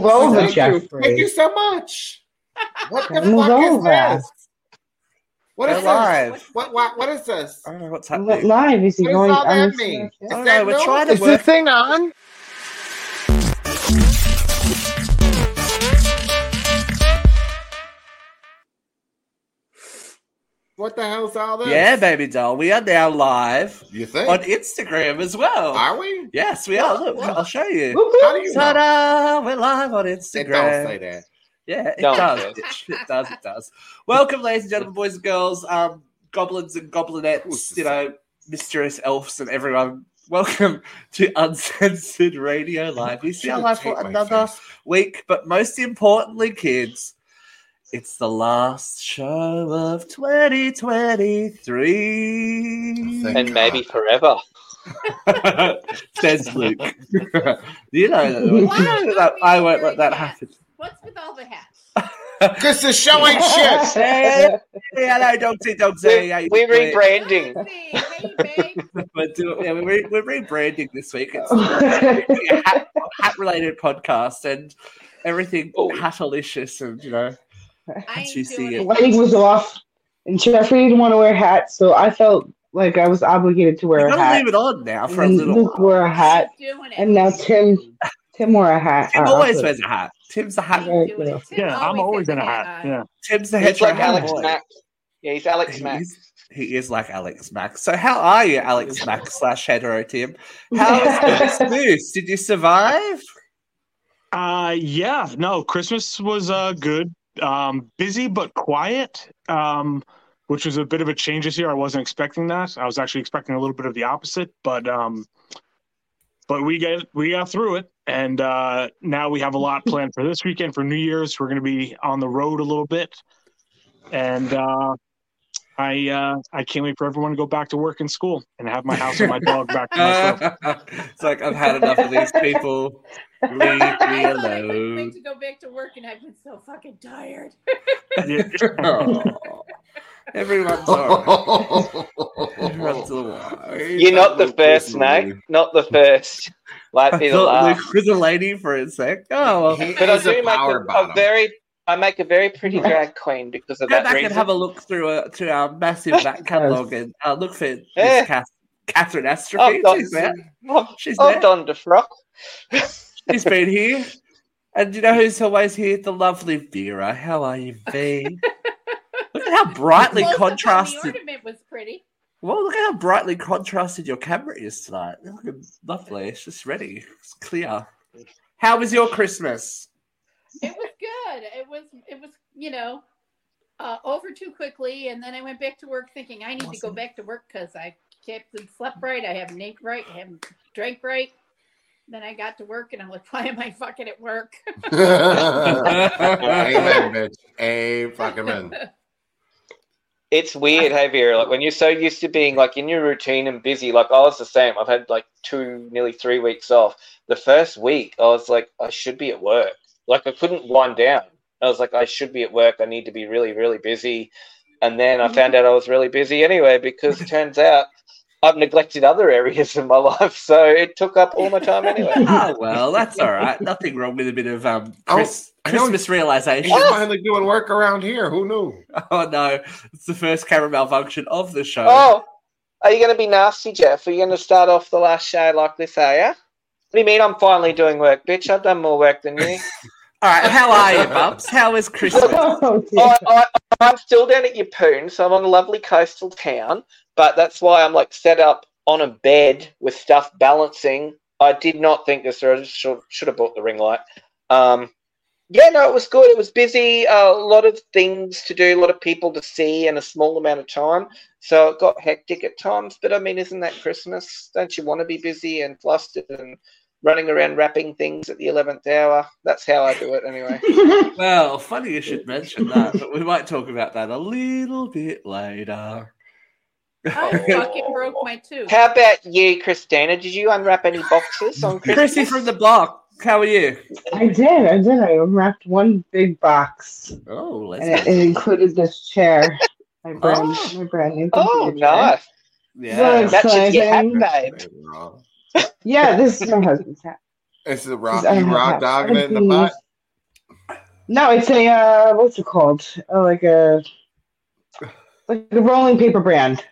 move over, Thank you. Jeffrey. Thank you so much. What the Move fuck is over. this? What is We're live. this? What is this? I don't know what's What happening. live? Is he What does going all on that his mean? Snapchat? Is Oh, that no, we're no? trying to Is work. this thing on? What the hell's all this? Yeah, baby doll. We are now live You think? on Instagram as well. Are we? Yes, we are. Look, What? I'll show you. Whoop, How whoop. do you know? Ta-da! We're live on It Instagram. don't say that. Yeah, it Don't does. say It does. It does. Welcome, ladies and gentlemen, boys and girls, goblins and goblinettes, mysterious elves and everyone. Welcome to Uncensored Radio Live. We see our live for another week, but most importantly, kids, it's the last show of 2023. Thank And God. maybe forever. Says Luke. You know that I won't let that happen. What's with all the hats? Because the show ain't shit. Hey, hello, Dogsy. We're rebranding. Hey, babe. We're rebranding this week. It's a hat-related podcast and everything hatalicious and, you know, I ain't you see doing it. The lighting was off, and Jeffrey didn't want to wear hats, so I felt like I was obligated to wear You've a got to hat. leave it on now for a And little Luke while. wore a hat, doing it. and now Tim wore a hat. Tim always wears a hat. Tim's the hat. Right, Doing it. Tim Yeah, I'm always has in a hat. on. Yeah. Tim's the He's hetero like hat Alex boy. Mack. Yeah, he's Alex Mack. He is like Alex Mack. So how are you, Alex Mack / hetero Tim? How was Christmas? Did you survive? Yeah. No, Christmas was good. Busy but quiet, which was a bit of a change this year. I wasn't expecting that. I was actually expecting a little bit of the opposite, but we got through it, and now we have a lot planned for this weekend for New Year's. We're going to be on the road a little bit, and I can't wait for everyone to go back to work and school and have my house and my dog back to myself. It's like, I've had enough of these people. Leave me I thought I couldn't alone. wait to go back to work, and I've been so fucking tired. Everyone's alright. Everyone's alright. You're not the first, mate. Not the first. Like I people thought are. Luke was a lady for a sec. Oh, well. He But I is a do make power a bottom. very pretty drag queen because of Go that back reason. and have a look through to our massive back catalogue and look for Yeah. Miss Catherine I've Astrophy. done, She's there. She's I've there. donned a frock. She's been here. And you know who's always here? The lovely Vera. How are you, V? Look at how brightly Close up on contrasted. The ornament was pretty. Well, look at how brightly contrasted your camera is tonight. Look lovely. It's just ready. It's clear. How was your Christmas? It was good. It was over too quickly, and then I went back to work thinking I need to go back to work because I haven't slept right, I haven't ate right, I haven't drank right. Then I got to work, and I'm like, why am I fucking at work? Amen, bitch. Amen. It's weird, hey Vera. Like when you're so used to being like in your routine and busy, like I was the same. I've had like nearly 3 weeks off. The first week, I was like, I should be at work. Like I couldn't wind down. I was like, I should be at work. I need to be really, really busy. And then I found out I was really busy anyway because it turns out I've neglected other areas of my life, so it took up all my time anyway. Oh, well, that's all right. Nothing wrong with a bit of Christmas realization. He's finally doing work around here. Who knew? Oh, no. It's the first camera malfunction of the show. Oh, are you going to be nasty, Jeff? Are you going to start off the last show like this, are you? What do you mean I'm finally doing work, bitch? I've done more work than you. All right, how are you, Bubs? How was Christmas? I'm still down at Yeppoon, so I'm on a lovely coastal town, but that's why I'm like set up on a bed with stuff balancing. I did not think this through. I just should have bought the ring light. Yeah, no, it was good. It was busy. A lot of things to do, a lot of people to see in a small amount of time. So it got hectic at times. But I mean, isn't that Christmas? Don't you want to be busy and flustered and running around wrapping things at the 11th hour? That's how I do it anyway. Well, funny you should mention that, but we might talk about that a little bit later. I fucking broke my tooth. How about you, Christina? Did you unwrap any boxes on Christmas? Chrissy from the block, how are you? I did. I unwrapped one big box, Oh, let's and it included this chair. My brand new Oh, computer chair. nice. Yeah. So Matches your hat, exciting. babe. Yeah, this is my husband's hat. It's the raw, I you have raw hat. dogging it in the Bees. butt. No, it's a what's it called? Like a rolling paper brand.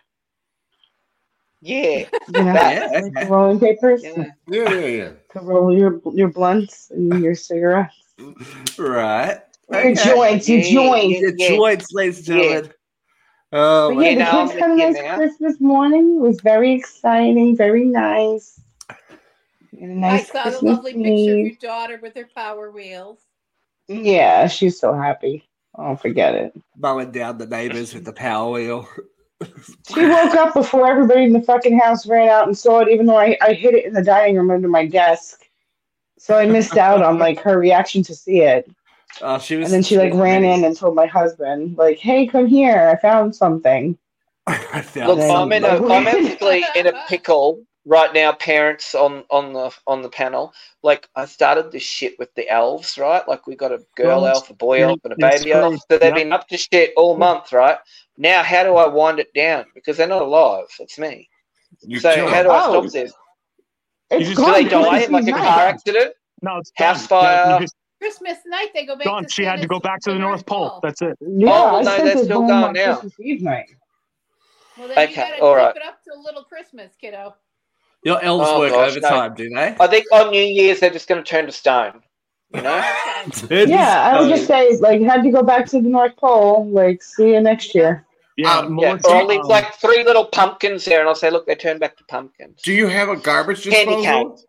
Yeah. You know, That. Yeah, like the okay. rolling papers Yeah. Yeah. to roll your blunts and your cigarettes. Right. Your joints, your Yeah, joints. Your yeah. joints, ladies and gentlemen. Oh, But my yeah, the I'm kids with coming you this now. Christmas morning was very exciting, very nice. We had a nice I saw Christmas the lovely picture of Eve. your daughter with her Power Wheels. Yeah, she's so happy. Oh, forget it. mowing down the neighbours with the power wheel. She woke up before everybody in the fucking house ran out and saw it, even though I hid it in the dining room under my desk. So I missed out on like her reaction to see it. She was, And then she like ran in and told my husband, like, "Hey, come here! I found something." I found Look, Then- I'm actually in a pickle right now. Parents on the panel. Like, I started this shit with the elves, right? Like, we got a girl Well, elf, a boy you're- elf, and a you're baby elf. screwed. So they've Yep. been up to shit all month, right? Now, how do I wind it down? Because they're not alive. It's me. You So kill how him. do I Oh. stop this? It's just- Do gone they die Christmas in like a Eve car night. accident? No, it's House done. fire. No, you just- Christmas night, they go back Dawn, to she had to go back to the North Pole. That's it. Yeah, Oh, I no, sent they're it still home going on now. Christmas Eve night. Well, then Okay, you gotta all keep right. it up to Little Christmas, kiddo. Your elves Oh, work gosh, overtime, do they? I think on New Year's they're just going to turn to stone. You know? Yeah, I would just say, like, had to go back to the North Pole. Like, see you next year. Yeah, Yeah, Melissa, or I'll leave like 3 little pumpkins there, and I'll say, "Look, they turned back to pumpkins." Do you have a garbage Candy disposal?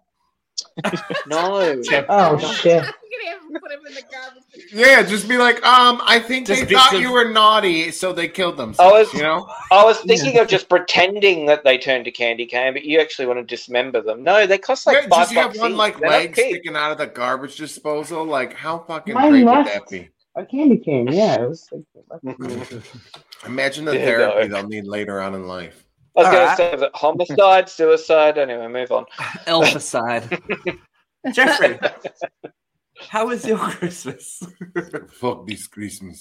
No. Oh shit! I'm gonna have them put him in the garbage. Yeah, just be like, I think Just they bits thought of- you were naughty, so they killed them. I was- You know? I was thinking of just pretending that they turned to candy cane, but you actually want to dismember them. No, they cost like Yeah, $5 just have one each. like They're not leg cheap. sticking out of the garbage disposal. Like, how fucking Mine great would left. that be? A candy cane. Yeah, it was. Like, Imagine the Yeah, therapy no. they'll need later on in life. I was going Alright. to say, was it homicide, suicide? Anyway, move on. Elf aside. Jeffrey, how was your Christmas? Fuck this Christmas.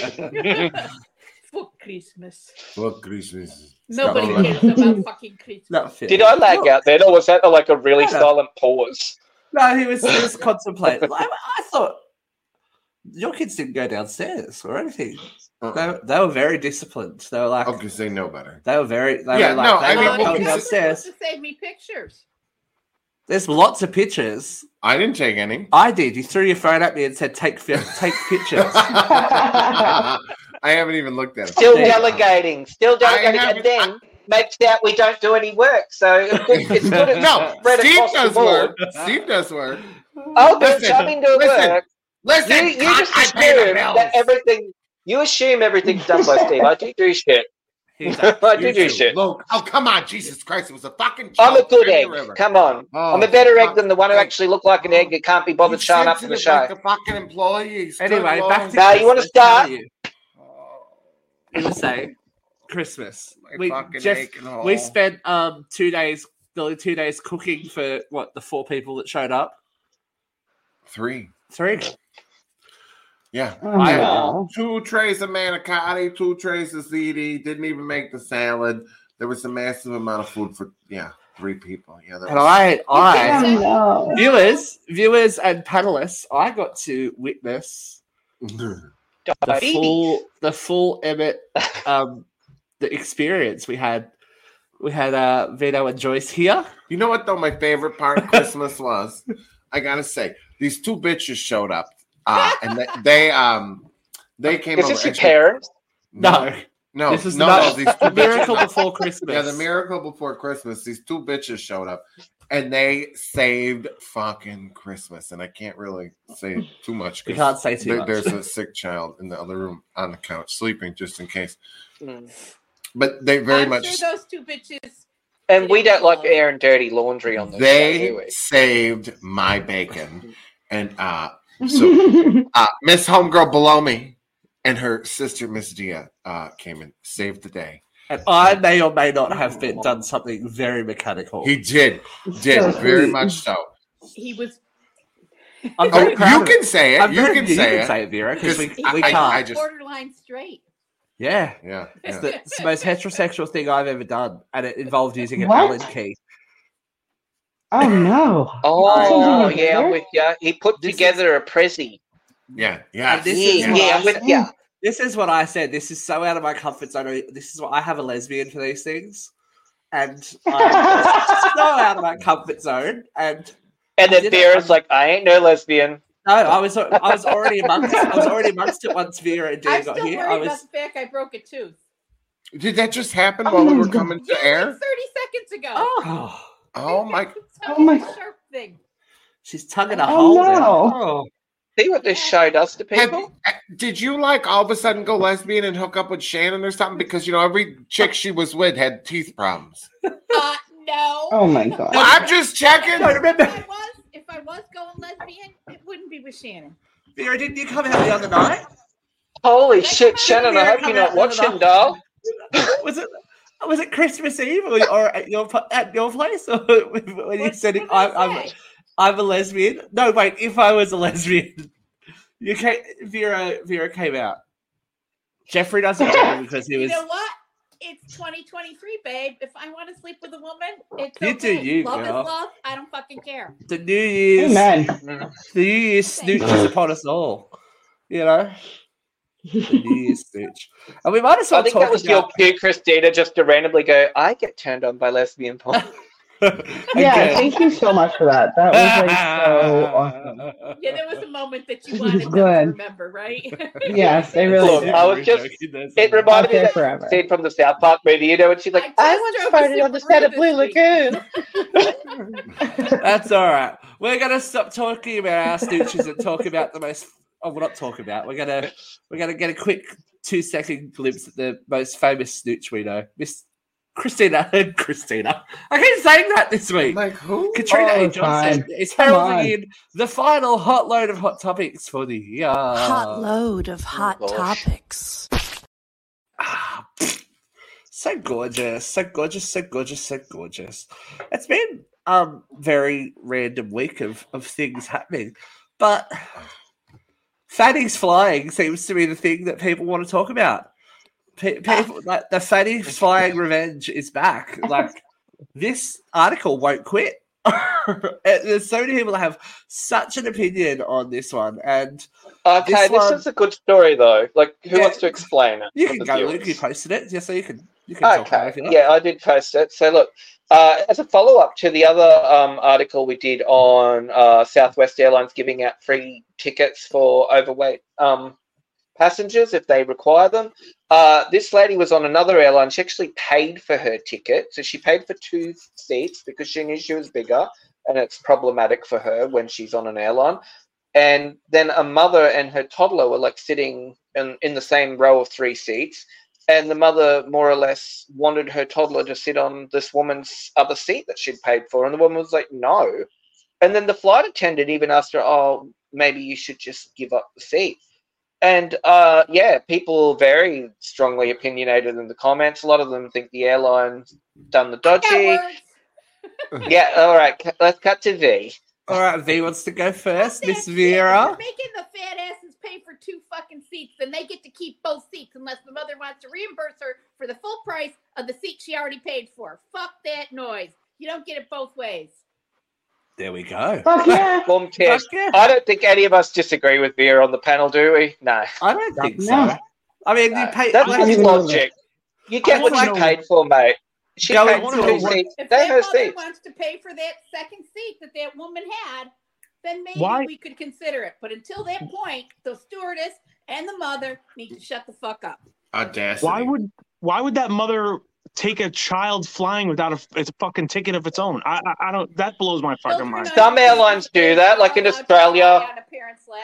Fuck Christmas. Fuck Christmas. Nobody Stop. cares about fucking Christmas. Not fair. Did I lag out then, or was that like a really No. silent pause? No, he was contemplating. I thought your kids didn't go downstairs or anything. They were very disciplined. They were like, Oh, because they know better. they were very. They Yeah, were like, no, they I mean, weren't well, going you're because- downstairs. supposed to save me pictures. There's lots of pictures. I didn't take any. I did. You threw your phone at me and said, "Take pictures." I haven't even looked at it. Still Yeah. delegating, and haven't- then makes out we don't do any work. So it's good as No, spread Steve across the does board. work. Steve does work. I'll do Listen, something to listen, work. Listen, You just I pay the assume bills. that everything. You assume everything's done by Steve. I do shit. He's I do You shit. Look, oh, come on, Jesus Christ. It was a fucking I'm a joke. good Turn egg. the river. Come on. Oh, I'm a better egg fuck. than the one who Hey. actually looked like an egg that can't be bothered He showing up says for the it show. like a fucking employee. He's Anyway, good back to Now, you wanna Christmas. How start? are you? You were saying Christmas. My fucking Jeff, aching hole. we spent 2 days, nearly 2 days cooking for the 4 people that showed up. 3. 3. Yeah. Oh, I had no. 2 trays of manicotti, 2 trays of ziti. Didn't even make the salad. There was a massive amount of food for 3 people. Yeah, that And was, I Oh, no. viewers and panelists, I got to witness Diabetes. the full Emmett the experience. We had Vito and Joyce here. You know what though? My favorite part of Christmas was, I gotta say, these 2 bitches showed up, and they came Is over. this your Actually, parents? No, This is no, these 2 the miracle bitches. before Christmas. Yeah, the miracle before Christmas. These 2 bitches showed up, and they saved fucking Christmas. And I can't really say too much. You 'cause can't say too much. There's a sick child in the other room on the couch sleeping, just in case. Mm. But they very I'm much. sure those 2 bitches. And we don't like airing dirty laundry on this show, do They we? saved my bacon, and so Miss Homegirl below me and her sister Miss Dia came and saved the day. And I may or may not have done something very mechanical. He did So very sweet. much so. He was. I'm Oh, very proud you of can it. say it. I'm You very- can say it. Vera, because we Because can't. I just- borderline straight. Yeah. Yeah, It's, yeah. it's the most heterosexual thing I've ever done, and it involved using an What? Allen key. Oh no. Oh, Something yeah, I'm there? with you. He put This together a Prezi. Yeah. And this is what Yeah, I with- said. yeah. This is what I said. This is so out of my comfort zone. This is what I have a lesbian for these things, and I'm so out of my comfort zone. And And I then did it. Vera's like, I ain't no lesbian. No, I was already amongst it once Vera and Dean I'm got still here. worried about the fact I broke a tooth. Did that just happen while we were coming to Yeah, air? like 30 seconds ago. Oh, Oh my! Oh my- Sharp thing. she's tugging a Oh, hole no. there. Oh. See what this show does to people? Did you like all of a sudden go lesbian and hook up with Shannon or something? Because every chick she was with had teeth problems. No. Oh my god. Well, I'm just checking. No, remember, If I was going lesbian, it wouldn't be with Shannon. Vera, didn't you come out the other night? Holy shit, Shannon, I hope you're not watching, doll. Was it Christmas Eve or at your place? Or when you said What did I say? I'm a lesbian? No, wait. If I was a lesbian, Vera came out. Jeffrey doesn't know because he You was. know what? It's 2023, babe. If I want to sleep with a woman, it's You do okay. you, Love girl. is love. I don't fucking care. The New Year's, Amen. the New Year's snooch is upon us all. The New Year's snooch, and we might as well I think talk that was about. your cue, Christina, just to randomly go, I get turned on by lesbian porn. Yeah, Again. thank you so much for that. That was like so awesome. Yeah, there was a moment that you wanted them to Good. remember, right? Yes, they really Look, did. I was just- It reminded Out me there of that forever. scene from the South Park movie, when she's like, I I just once drove a farted on the set of Blue Subaru Lagoon. That's all right. We're gonna stop talking about our snooches and talk about the most. Oh, we're not talking about. We're gonna get a quick 2-second glimpse at the most famous snooch we know, Miss Christina. Christina. I keep saying that this week. Like who? Katrina Oh, A. Johnson fine. is Come heralding on. in the final hot load of hot topics for the year. Hot load of hot gosh. topics. Ah, pfft. So gorgeous, so gorgeous, so gorgeous, so gorgeous. It's been very random week of things happening, but fatties flying seems to be the thing that people want to talk about. People like the fatties flying revenge is back. Like this article won't quit. There's so many people that have such an opinion on this one, and Okay, this one- is a good story, though. Like, who Yeah. wants to explain it? you for can the go, viewers? Luke. You posted it, yeah, so you can talk about it if you Okay, like. yeah, I did post it. So look, as a follow-up to the other article we did on Southwest Airlines giving out free tickets for overweight passengers if they require them, this lady was on another airline. She actually paid for her ticket. So she paid for 2 seats because she knew she was bigger, and it's problematic for her when she's on an airline. And then a mother and her toddler were like sitting in the same row of 3 seats. And the mother more or less wanted her toddler to sit on this woman's other seat that she'd paid for. And the woman was like, no. And then the flight attendant even asked her, oh, maybe you should just give up the seat. And yeah, people very strongly opinionated in the comments. A lot of them think the airline's done the dodgy. That works. Yeah, all right, let's cut to V. All right, V wants to go first. That's Miss it. Vera. You're making the fat asses pay for 2 fucking seats, then they get to keep both seats unless the mother wants to reimburse her for the full price of the seat she already paid for. Fuck that noise. You don't get it both ways. There we go. Fuck yeah. Form test. Fuck yeah. I don't think any of us disagree with Vera on the panel, do we? No. I don't think so. No. I mean, you pay. That's I like, don't just even know logic. You get I what wanna you know- paid for, mate. She Joey, paid I for wanna 2 know what- seats. If They're that her mother seats. wants to pay for that second seat that woman had, then maybe Why- we could consider it. But until that point, the stewardess and the mother need to shut the fuck up. Audacity. Why would that mother take a child flying without a fucking ticket of its own? I don't. That blows my fucking Children mind. under Some airlines do that, like in are allowed to Australia. fly on a parent's lap.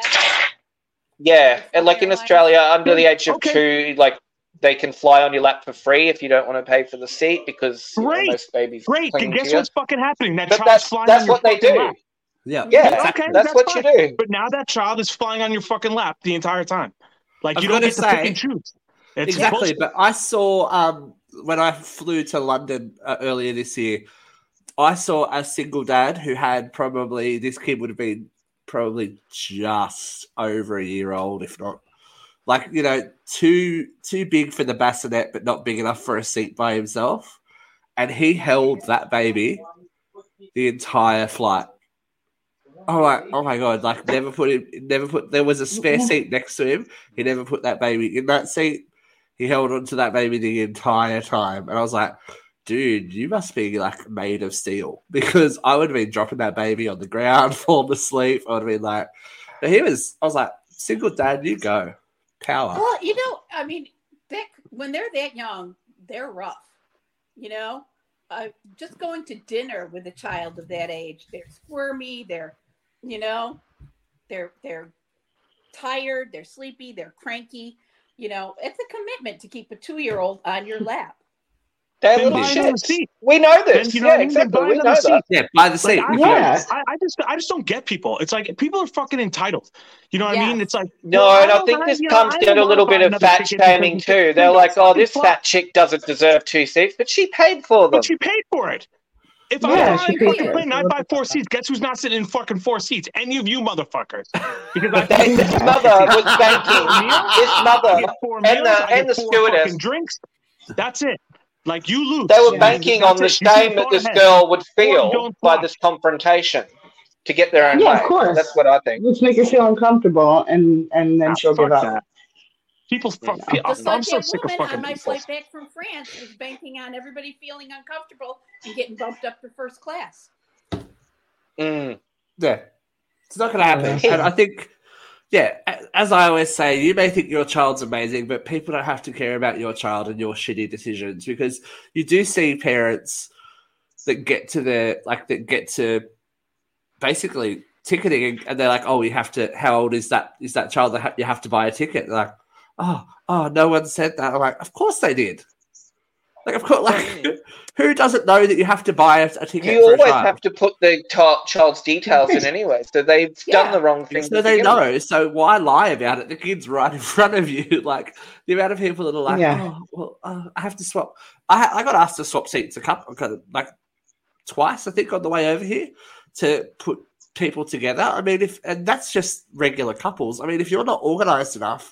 Yeah, and like in Australia, under the age of Okay. 2, like they can fly on your lap for free if you don't want to pay for the seat because Great. most babies Great. cling Guess to you. what's fucking happening? That But child's flying that's on your what they fucking do. lap. yeah, Yeah, exactly. Okay, that's what fine. you do. But now that child is flying on your fucking lap the entire time. Like I've you don't gotta get to pick say- and choose. It's Exactly, bullshit. but I saw when I flew to London earlier this year, I saw a single dad who had probably this kid would have been probably just over a year old, if not like too big for the bassinet, but not big enough for a seat by himself, and he held that baby the entire flight. I'm like, oh my God, like never put, there was a spare seat next to him. He never put that baby in that seat. He held on to that baby the entire time. And I was like, dude, you must be like made of steel, because I would have been dropping that baby on the ground, falling asleep. I would have been like, but I was like, single dad, you go. Power. Well, I mean, when they're that young, they're rough, just going to dinner with a child of that age, they're squirmy, they're tired, they're sleepy, they're cranky. It's a commitment to keep a 2-year-old on your lap. They're Then little buy another shits. seat. We know this. Then, you know what I mean? Exactly. Buy We know another that. seat. Yeah, by the seat. I just don't get people. It's like people are fucking entitled. You know what I Yes. mean? It's like No, and I think this comes down to a little bit of fat shaming too. They're like, oh, this fat chick doesn't deserve 2 seats, but she paid for them. But she paid for it. If Yeah, I buy she a paid fucking for it. plane, I buy 4 seats. Guess who's not sitting in fucking 4 seats? Any of you motherfuckers. Because I This mother was banking. This I mother get 4 and meals, the- I get and the 4 stewardess. fucking drinks. That's it. Like, you lose. They were Yeah. banking That's on the it. You should've shame that thought this ahead. girl would feel don't by fly. this confrontation to get their own Yeah, way. of course. That's what I think. Let's make her feel uncomfortable, and then she'll Fuck give up. that. People, Just Just I'm like so that sick of woman fucking on my people. flight back from France was banking on everybody feeling uncomfortable and getting bumped up to first class. Mm. Yeah. It's not going to happen. Yeah. And I think, as I always say, you may think your child's amazing, but people don't have to care about your child and your shitty decisions, because you do see parents that get to basically ticketing, and they're like, oh, you have to, how old is that child that you have to buy a ticket? They're like, oh, no one said that. I'm like, of course they did. Like, of course, who doesn't know that you have to buy a ticket? You for a always child? have to put the child's details in anyway, so they've done the wrong thing. So they know. So why lie about it? The kid's right in front of you. Like, the amount of people that are like, I have to swap. I got asked to swap seats like twice, I think, on the way over here to put people together. I mean, and that's just regular couples. I mean, if you're not organised enough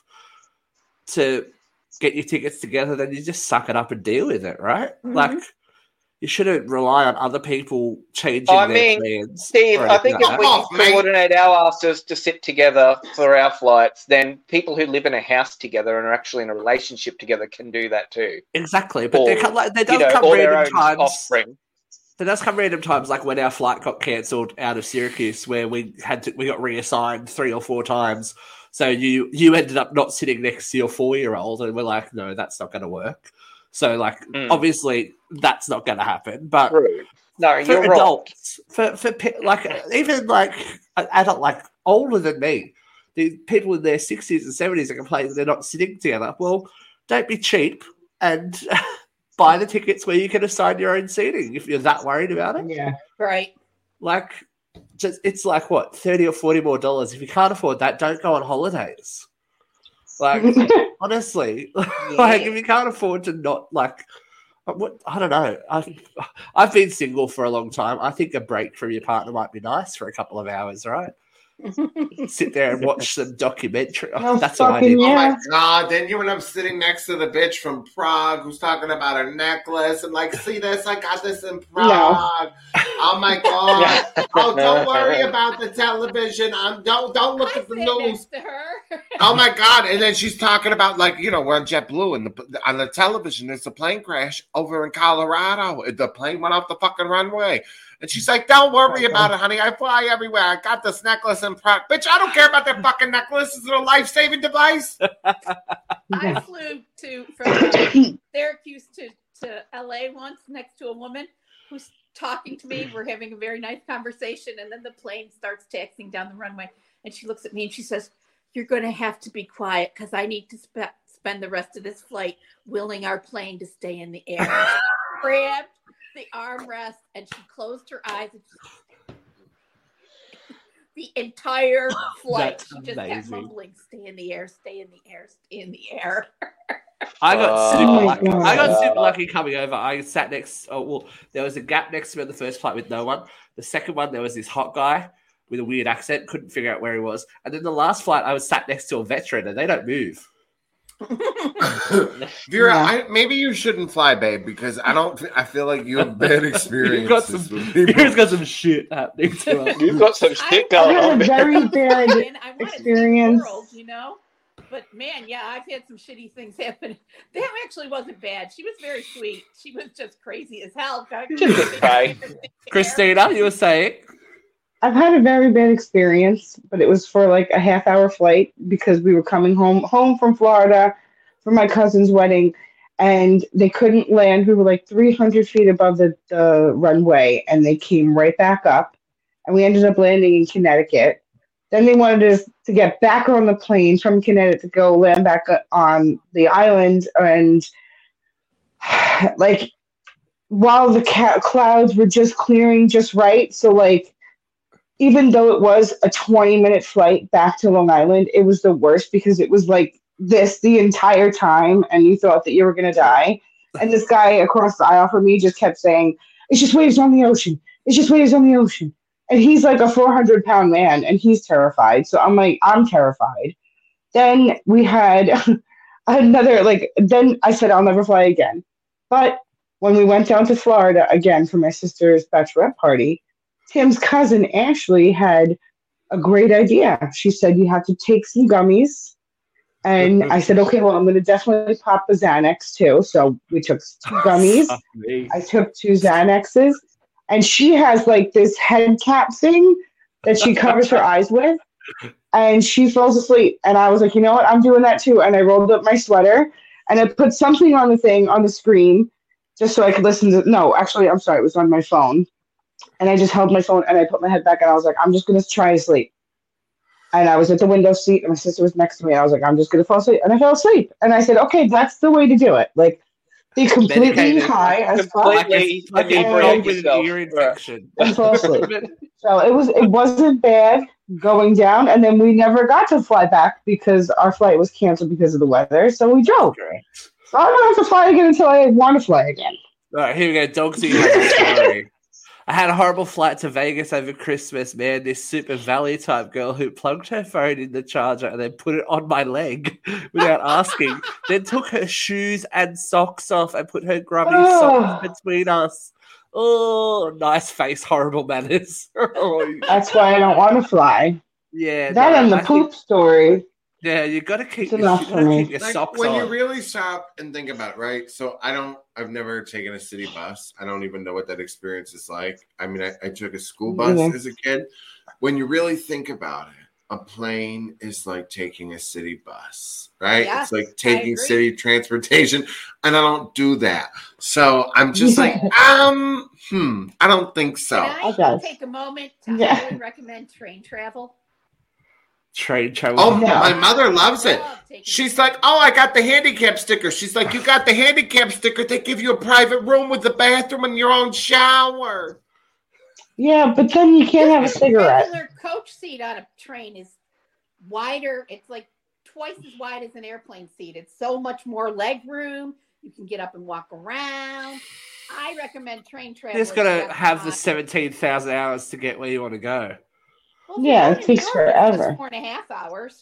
to get your tickets together, then you just suck it up and deal with it, right? Mhm. Like, you shouldn't rely on other people changing their plans. Steve, or I think anything if like we that. can coordinate our asses to sit together for our flights, then people who live in a house together and are actually in a relationship together can do that too. Exactly, but Or, they don't come or their random own times. offspring. There does come random times, like when our flight got cancelled out of Syracuse, where we got reassigned 3 or 4 times. So you ended up not sitting next to your 4-year-old, and we're like, no, that's not going to work. So, like, obviously, that's not going to happen. But no, for you're adults, for like even like an adult, like older than me, the people in their 60s and 70s are complaining they're not sitting together. Well, don't be cheap and buy the tickets where you can assign your own seating if you're that worried about it. Yeah. Right. Like, it's like what, $30 or $40 more. If you can't afford that, don't go on holidays. Like, honestly, like if you can't afford to not I don't know. I've been single for a long time. I think a break from your partner might be nice for a couple of hours, right? Sit there and watch some documentary. Oh, That's what I fucking did. yeah. Oh my God, then you end up sitting next to the bitch from Prague who's talking about her necklace and like, see this? I got this in Prague. Oh my God. Oh, don't worry about the television. Don't look at the Sit news. next to her. Oh my God. And then she's talking about like, we're on JetBlue and on the television, there's a plane crash over in Colorado. The plane went off the fucking runway. And she's like, don't worry about it, honey. I fly everywhere. I got this necklace in Prague. Bitch, I don't care about that fucking necklace. Is it a life-saving device? I flew from Syracuse to LA once next to a woman who's talking to me. We're having a very nice conversation, and then the plane starts taxiing down the runway, and she looks at me and she says, you're going to have to be quiet because I need to spend the rest of this flight willing our plane to stay in the air. She grabbed the armrest and she closed her eyes. And the entire flight, she just kept mumbling, stay in the air, stay in the air, stay in the air. I got super lucky. God. I got super lucky coming over. I sat next. There was a gap next to me on the first flight with no one. The second one, there was this hot guy with a weird accent. Couldn't figure out where he was. And then the last flight, I was sat next to a veteran, and they don't move. Vera, Yeah. maybe you shouldn't fly, babe, because I feel like you have bad experiences with Here's people. got some shit happening to us. You've got some shit I going had on. a man. very bad And I want to see the experience. world, you know. But man, yeah, I've had some shitty things happen. That actually wasn't bad. She was very sweet. She was just crazy as hell. Just okay. Christina, you were saying? I've had a very bad experience, but it was for like a half-hour flight because we were coming home from Florida for my cousin's wedding, and they couldn't land. We were like 300 feet above the runway, and they came right back up, and we ended up landing in Connecticut. Then they wanted us to get back on the plane from Connecticut to go land back on the island, and like while the clouds were just clearing just right, so like even though it was a 20-minute flight back to Long Island, it was the worst because it was like this the entire time, and you thought that you were going to die. And this guy across the aisle from me just kept saying, "It's just waves on the ocean. It's just waves on the ocean." And he's like a 400-pound man, and he's terrified. So I'm like, I'm terrified. Then we had another, then I said, I'll never fly again. But when we went down to Florida again for my sister's bachelorette party, Tim's cousin Ashley had a great idea. She said you have to take some gummies. And I said, okay, well, I'm going to definitely pop a Xanax too. So we took 2 gummies. I took 2 Xanaxes. And she has like this head cap thing that she covers her eyes with. And she falls asleep. And I was like, you know what? I'm doing that too. And I rolled up my sweater and I put something on the thing on the screen just so I could listen to. No, actually, I'm sorry. It was on my phone. And I just held my phone and I put my head back and I was like, I'm just going to try to sleep. And I was at the window seat and my sister was next to me. And I was like, I'm just going to fall asleep. And I fell asleep. And I said, okay, that's the way to do it. Like, be completely Medicated. high as fuck Completely Like a inebriate dog with an yourself. ear infection. and fall asleep. So it wasn't bad going down. And then we never got to fly back because our flight was canceled because of the weather. So we drove. So I don't have to fly again until I want to fly again. All right, here we go. Dogsy has a story. I had a horrible flight to Vegas over Christmas, man. This Super Valley type girl who plugged her phone in the charger and then put it on my leg without asking. Then took her shoes and socks off and put her grubby socks between us. Oh, nice face, horrible manners. That's why I don't want to fly. Yeah, That and the poop story. Yeah, you got to keep It's enough for me. your Like, socks when on. you really stop and think about it, right? So I've never taken a city bus. I don't even know what that experience is like. I mean, I took a school bus as a kid. When you really think about it, a plane is like taking a city bus, right? Yeah, it's like I taking agree. city transportation, and I don't do that. So I'm just like, I don't think so. Can Okay. I take a moment to highly recommend train travel? Train travel. Oh, Yeah. my mother loves it. Love taking She's train. like, oh, I got the handicap sticker. She's like, you got the handicap sticker. They give you a private room with a bathroom and your own shower. Yeah, but then you can't have a cigarette. Regular coach seat on a train is wider. It's like twice as wide as an airplane seat. It's so much more leg room. You can get up and walk around. I recommend train travel. You're just going to have the 17,000 hours to get where you want to go. Well, if Yeah, you're it in takes New York, it's forever. just 4.5 hours.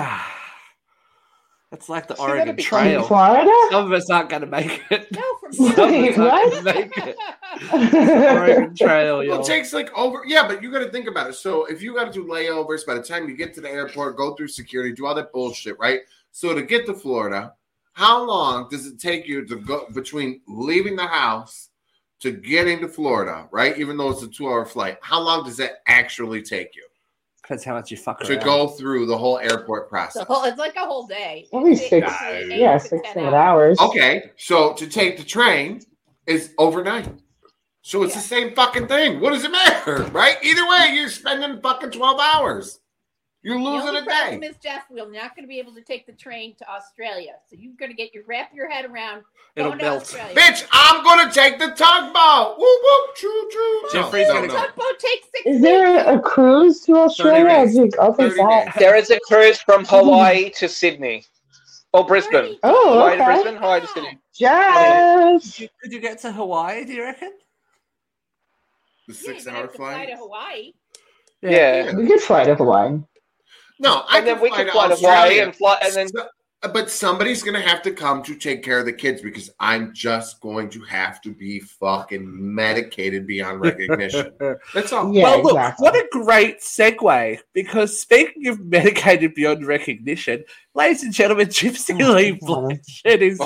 That's like the See, Oregon that'd be From Trail. Florida? Some of us aren't going to make it. No, from Some of Wait, us aren't what? gonna make it. Oregon Trail, Well, y'all. it takes like but you got to think about it. So if you got to do layovers, by the time you get to the airport, go through security, do all that bullshit, right? So to get to Florida, how long does it take you to go between leaving the house to getting to Florida, right? Even though it's a 2-hour flight, how long does that actually take you Depends how much you fuck to around. go through the whole airport process? It's like a whole day. At least It's 6, actually 8 yeah, to 6, 10 8 hours. Okay, so to take the train is overnight. So it's the same fucking thing. What does it matter, right? Either way, you're spending fucking 12 hours. You're The losing only a problem day. is, Jeff, we're not going to be able to take the train to Australia. So you're going to wrap your head around It'll going to melt. Australia. Bitch, I'm going to take the tugboat. Whoop, whoop, choo, choo. Jeffrey's No, gonna no, go. no. Tugboat takes 6 Is there a cruise to Australia? 30 I'll take 30 that. days. There is a cruise from Hawaii to Sydney. Or Brisbane. Oh, Hawaii to okay. Brisbane, Hawaii to Sydney. Jazz! Could you get to Hawaii, do you reckon? The Yeah, you're 6 gonna hour have to fly flight? to Hawaii. Yeah. We could fly to Hawaii. No, I And then can we fly could to fly to Australia. Hawaii and fly, and then So- But somebody's going to have to come to take care of the kids because I'm just going to have to be fucking medicated beyond recognition. That's all. Yeah, well, look, exactly. what a great segue, because speaking of medicated beyond recognition, ladies and gentlemen, Gypsy Lee Blanchett is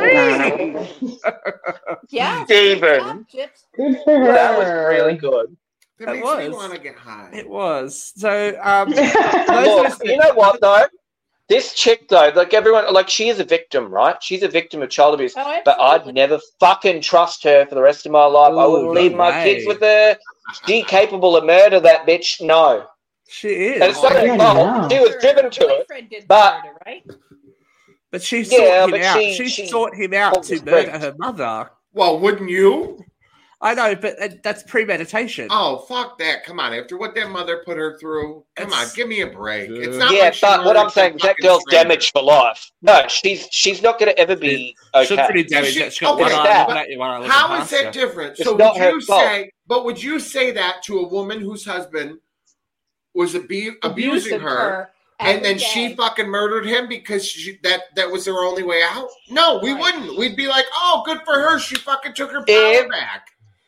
free. Yeah. Steven. Good job, Gyps. Good for her. That was really good. That That makes me was. want to get high. It was. So, Look, you know what though? This chick though, like everyone, like she is a victim, right? She's a victim of child abuse. Oh, But I'd absolutely. never fucking trust her for the rest of my life. I Ooh, wouldn't leave no my way. kids with her. She capable of murder, that bitch. No. she is. And it's not her Yeah, fault. no. She was driven to it. Boyfriend did but- murder, right? But she Yeah, sought him but out. she- She she sought him out pulled to his murder strings. her mother. Well, wouldn't you? I know, but that's premeditation. Oh, fuck that. Come on. After what that mother put her through, come on, It's- give me a break. It's not Yeah, like she but what murdered I'm saying some is that fucking girl's stranger. damaged for life. No, she's not going to ever be She's okay. pretty damaged. She- She got okay, one eye that- looking at you, one eye looking How is past that you. different? It's So not would her you fault. say, but would you say that to a woman whose husband was abusing her, and then she fucking murdered him because that was her only way out? No, we Right. wouldn't. We'd be like, oh, good for her. She fucking took her power back.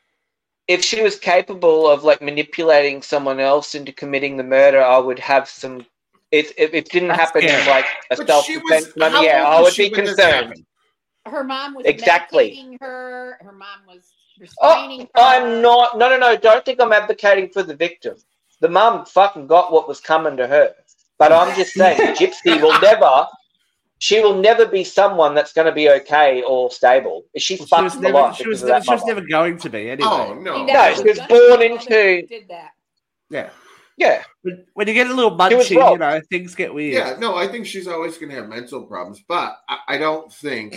If she was capable of like manipulating someone else into committing the murder, I would have some. If it didn't That's happen scary. in like a But self she was, defense how manner, yeah, old I was would she be when this concerned. happened? Her mom was Exactly. medicating her. Her mom was Oh, restraining her. I'm not. No. Don't think I'm advocating for the victim. The mum fucking got what was coming to her. But I'm just saying, Gypsy will never. She will never be someone that's going to be okay or stable. She She fucked was for never. life She because was of that never mother. going to be anyway. Oh, no. He No, never she was was gonna born be the mother into- who did that. Yeah. Yeah. When you get a little She was munchy, wrong. you know, things get weird. Yeah, no, I think she's always going to have mental problems, but I don't think.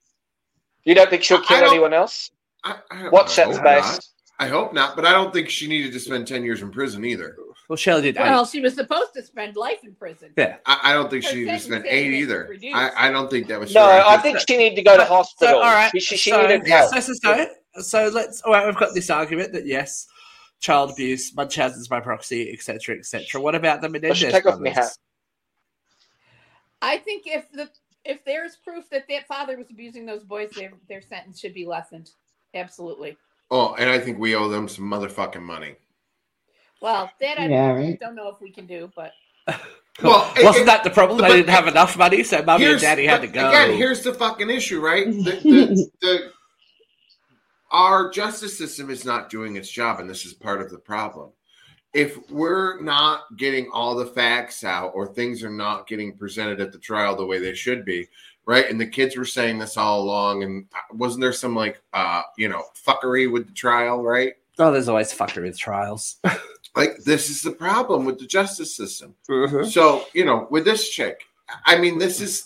You don't think she'll I kill don't- anyone else? I Watch that hope space. not. I hope not, but I don't think she needed to spend 10 years in prison either. Well, Shelley did. Well, she was supposed to spend life in prison. Yeah. I don't think Her she needed to spend sentence 8 is either. reduced. I don't think that was No, fair. I think she needed to go to hospital. So, all right. She needed help. So let's. All right, we've got this argument that yes, child abuse, Munchausen's by proxy, etc., etc. What about the Menendez take off my brothers? hat. I think if there's proof that father was abusing those boys, their sentence should be lessened. Absolutely. Oh, and I think we owe them some motherfucking money. Well, that I Yeah, right. don't know if we can do, but Well, Wasn't that the problem? They but- didn't have enough money, so mummy and here's- daddy had to but go. Again, here's the fucking issue, right? Our justice system is not doing its job, and this is part of the problem. If we're not getting all the facts out, or things are not getting presented at the trial the way they should be, right? And the kids were saying this all along, and wasn't there some fuckery with the trial, right? Oh, there's always fuckery with trials. Like, this is the problem with the justice system. Mm-hmm. So, with this chick, I mean, this is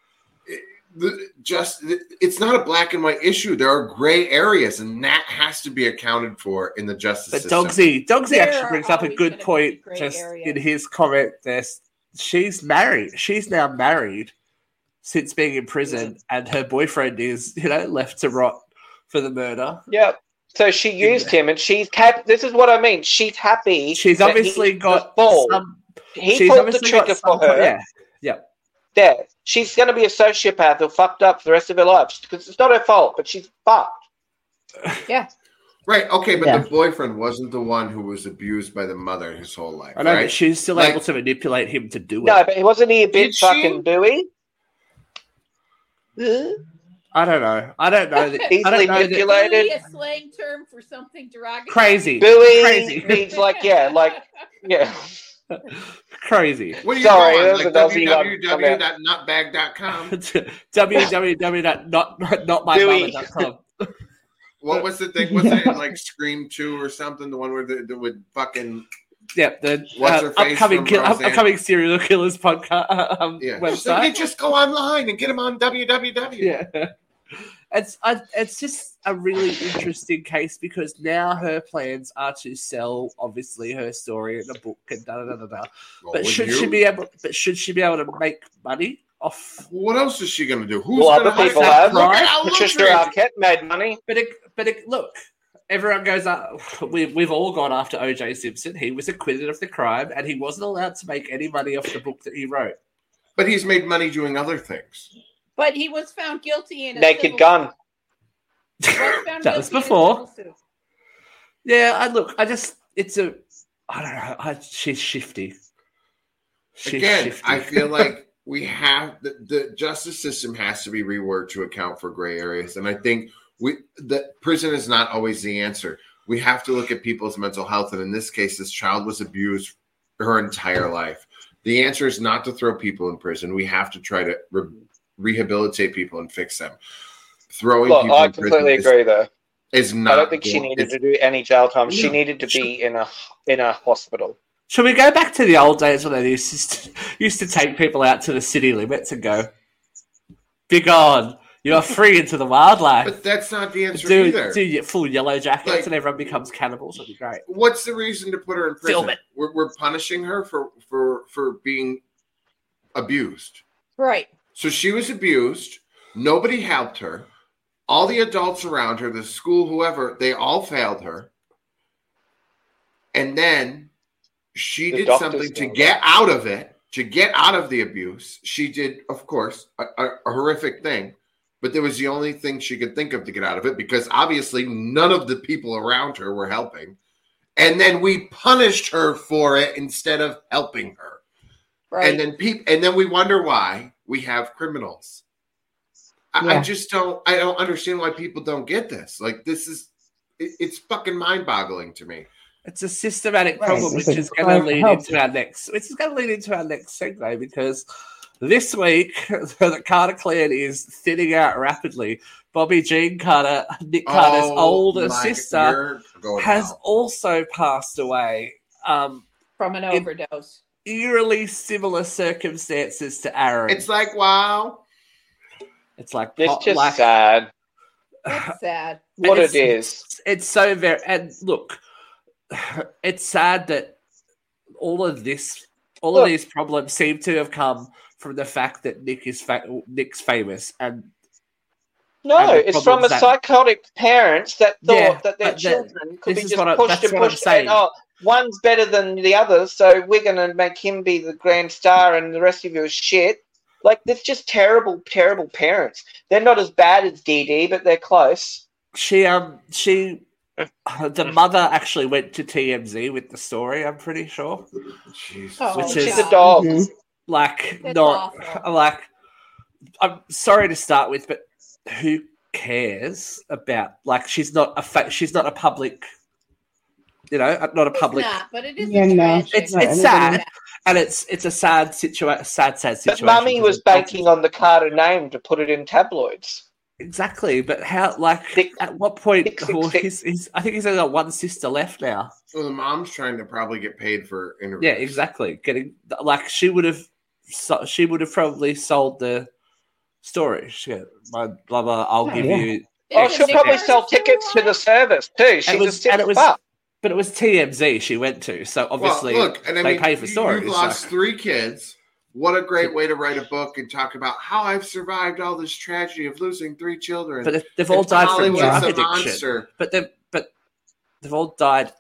it's not a black and white issue. There are gray areas, and that has to be accounted for in the justice But system. Dogsy There actually are brings up a always good gonna point be gray just areas. in his comment there. She's married. She's now married since being in prison, and her boyfriend is, left to rot for the murder. Yeah. So she used him, and she's this is what I mean. She's happy. She's that obviously he got fall. some. He she's pulled the obviously got trigger some- for her. Yeah. Yeah. She's going to be a sociopath or fucked up for the rest of her life because it's not her fault, but she's fucked. yeah. Right, okay, but Yeah. the boyfriend wasn't the one who was abused by the mother his whole life, I know, right? but she's still Like- able to manipulate him to do No, it. but wasn't he a bit Did she? fucking buoy? I don't know. I don't know. Easily I don't know. manipulated. Really a slang term for something derogatory. Crazy. Buoy Crazy. means yeah. Crazy. What are you Sorry, going? that was Like an Aussie one. www.nutbag.com? www.notmymama.com. What was the thing? Was it like Scream 2 or something? The one where they would fucking... Yep, the What's her face from Roseanne? upcoming serial killers podcast Yeah. So website. you just go online and get them on www. Yeah, it's just a really interesting case because now her plans are to sell, obviously, her story in a book and da da da da. Well, But would should you? she be able? But should she be able to make money off? What else is she going to do? Who's Well, going other to people that have. right? Look at how Patricia lucrative- Arquette made money. But look, everyone goes up. We've all gone after O.J. Simpson. He was acquitted of the crime, and he wasn't allowed to make any money off the book that he wrote. But he's made money doing other things. But he was found guilty in a Naked civil gun. suit. He was found That was guilty in a before. civil suit. Yeah, I don't know. She's shifty. Again, I feel like we have the justice system has to be reworked to account for gray areas, and I think the prison is not always the answer. We have to look at people's mental health, and in this case, this child was abused her entire life. The answer is not to throw people in prison. We have to try to rehabilitate people and fix them. Throwing people I in prison completely agree, though. is not. I don't think she needed to do any jail time. She needed to be in a hospital. Should we go back to the old days when they used to take people out to the city limits and go, "Be gone! You're free into the wildlife." But that's not the answer either. Do your full yellow jackets Like- and everyone becomes cannibals. That'd be great. What's the reason to put her in prison? Film it. We're punishing her for being abused. Right. So she was abused. Nobody helped her. All the adults around her, the school, whoever, they all failed her. And then she The did doctors something to failed get out of it, to get out of the abuse. She did, of course, a horrific thing. But that was the only thing she could think of to get out of it, because obviously none of the people around her were helping. And then we punished her for it instead of helping her. Right. And then we wonder why we have criminals. I just don't understand why people don't get this. Like, it's fucking mind-boggling to me. It's a systematic Right. problem, It's which a is going to crime lead help. into our next. Which is going to lead into our next segue, because this week the Carter clan is thinning out rapidly. Bobby Jean Carter, Nick Carter's older sister, has also passed away. From an overdose. Eerily similar circumstances to Aaron. It's like, wow. It's like It's just like, sad. That's sad. What it's- it is. It's so very, and look, it's sad that all of these problems seem to have come from the fact that Nick's famous, and No, and the it's from problems a that- psychotic parents that thought Yeah, that their but children could be this is just what I- pushed that's and what I'm pushed. saying. And, one's better than the other, so we're going to make him be the grand star and the rest of you are shit. Like, that's just terrible, terrible parents. They're not as bad as Dee Dee, but they're close. the mother actually went to TMZ with the story. I'm pretty sure, Jesus. Oh, Which God. is- She's a dog. Mhm. like That's not awful. like. I'm sorry to start with, but who cares about, like, she's not a public, not a public. It's not, but it is Yeah, no. tragic. It's Right, sad, and it's a sad situation. Sad But situation. Mummy was for the banking on the Carter name to put it in tabloids. exactly. But how? Like, Six- at what point? six, six, Well, six. I think he's only got one sister left now. Well, the mom's trying to probably get paid for interviews. Yeah, exactly. Getting, like, she would have probably sold the story. She go, blah blah. I'll Oh, give yeah. you. Oh, Is she'll it probably Carter's sell still tickets to the alive? service, too. She's was- a sick and it was- fuck. But it was TMZ she went to, so obviously well, look, and I they mean, pay for stories. You've lost so- 3 kids. What a great way to write a book and talk about how I've survived all this tragedy of losing 3 children. But they've all If died from Hollywood's drug a addiction. monster. But they've all died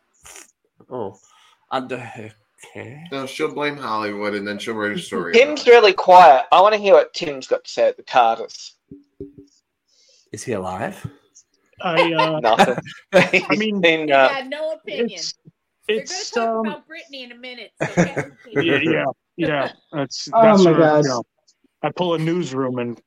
under her care. No, she'll blame Hollywood and then she'll write a story. Tim's about it. really quiet. I want to hear what Tim's got to say at the Carters. Is he alive? Nothing. I mean, In, He had no opinion. it's We're going to it's talk about Britney in a minute. So get some opinion. yeah. That's Oh that's my sort of, God. you know, I pull a newsroom and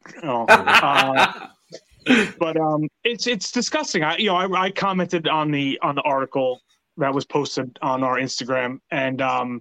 but it's disgusting. I commented on the article that was posted on our Instagram, and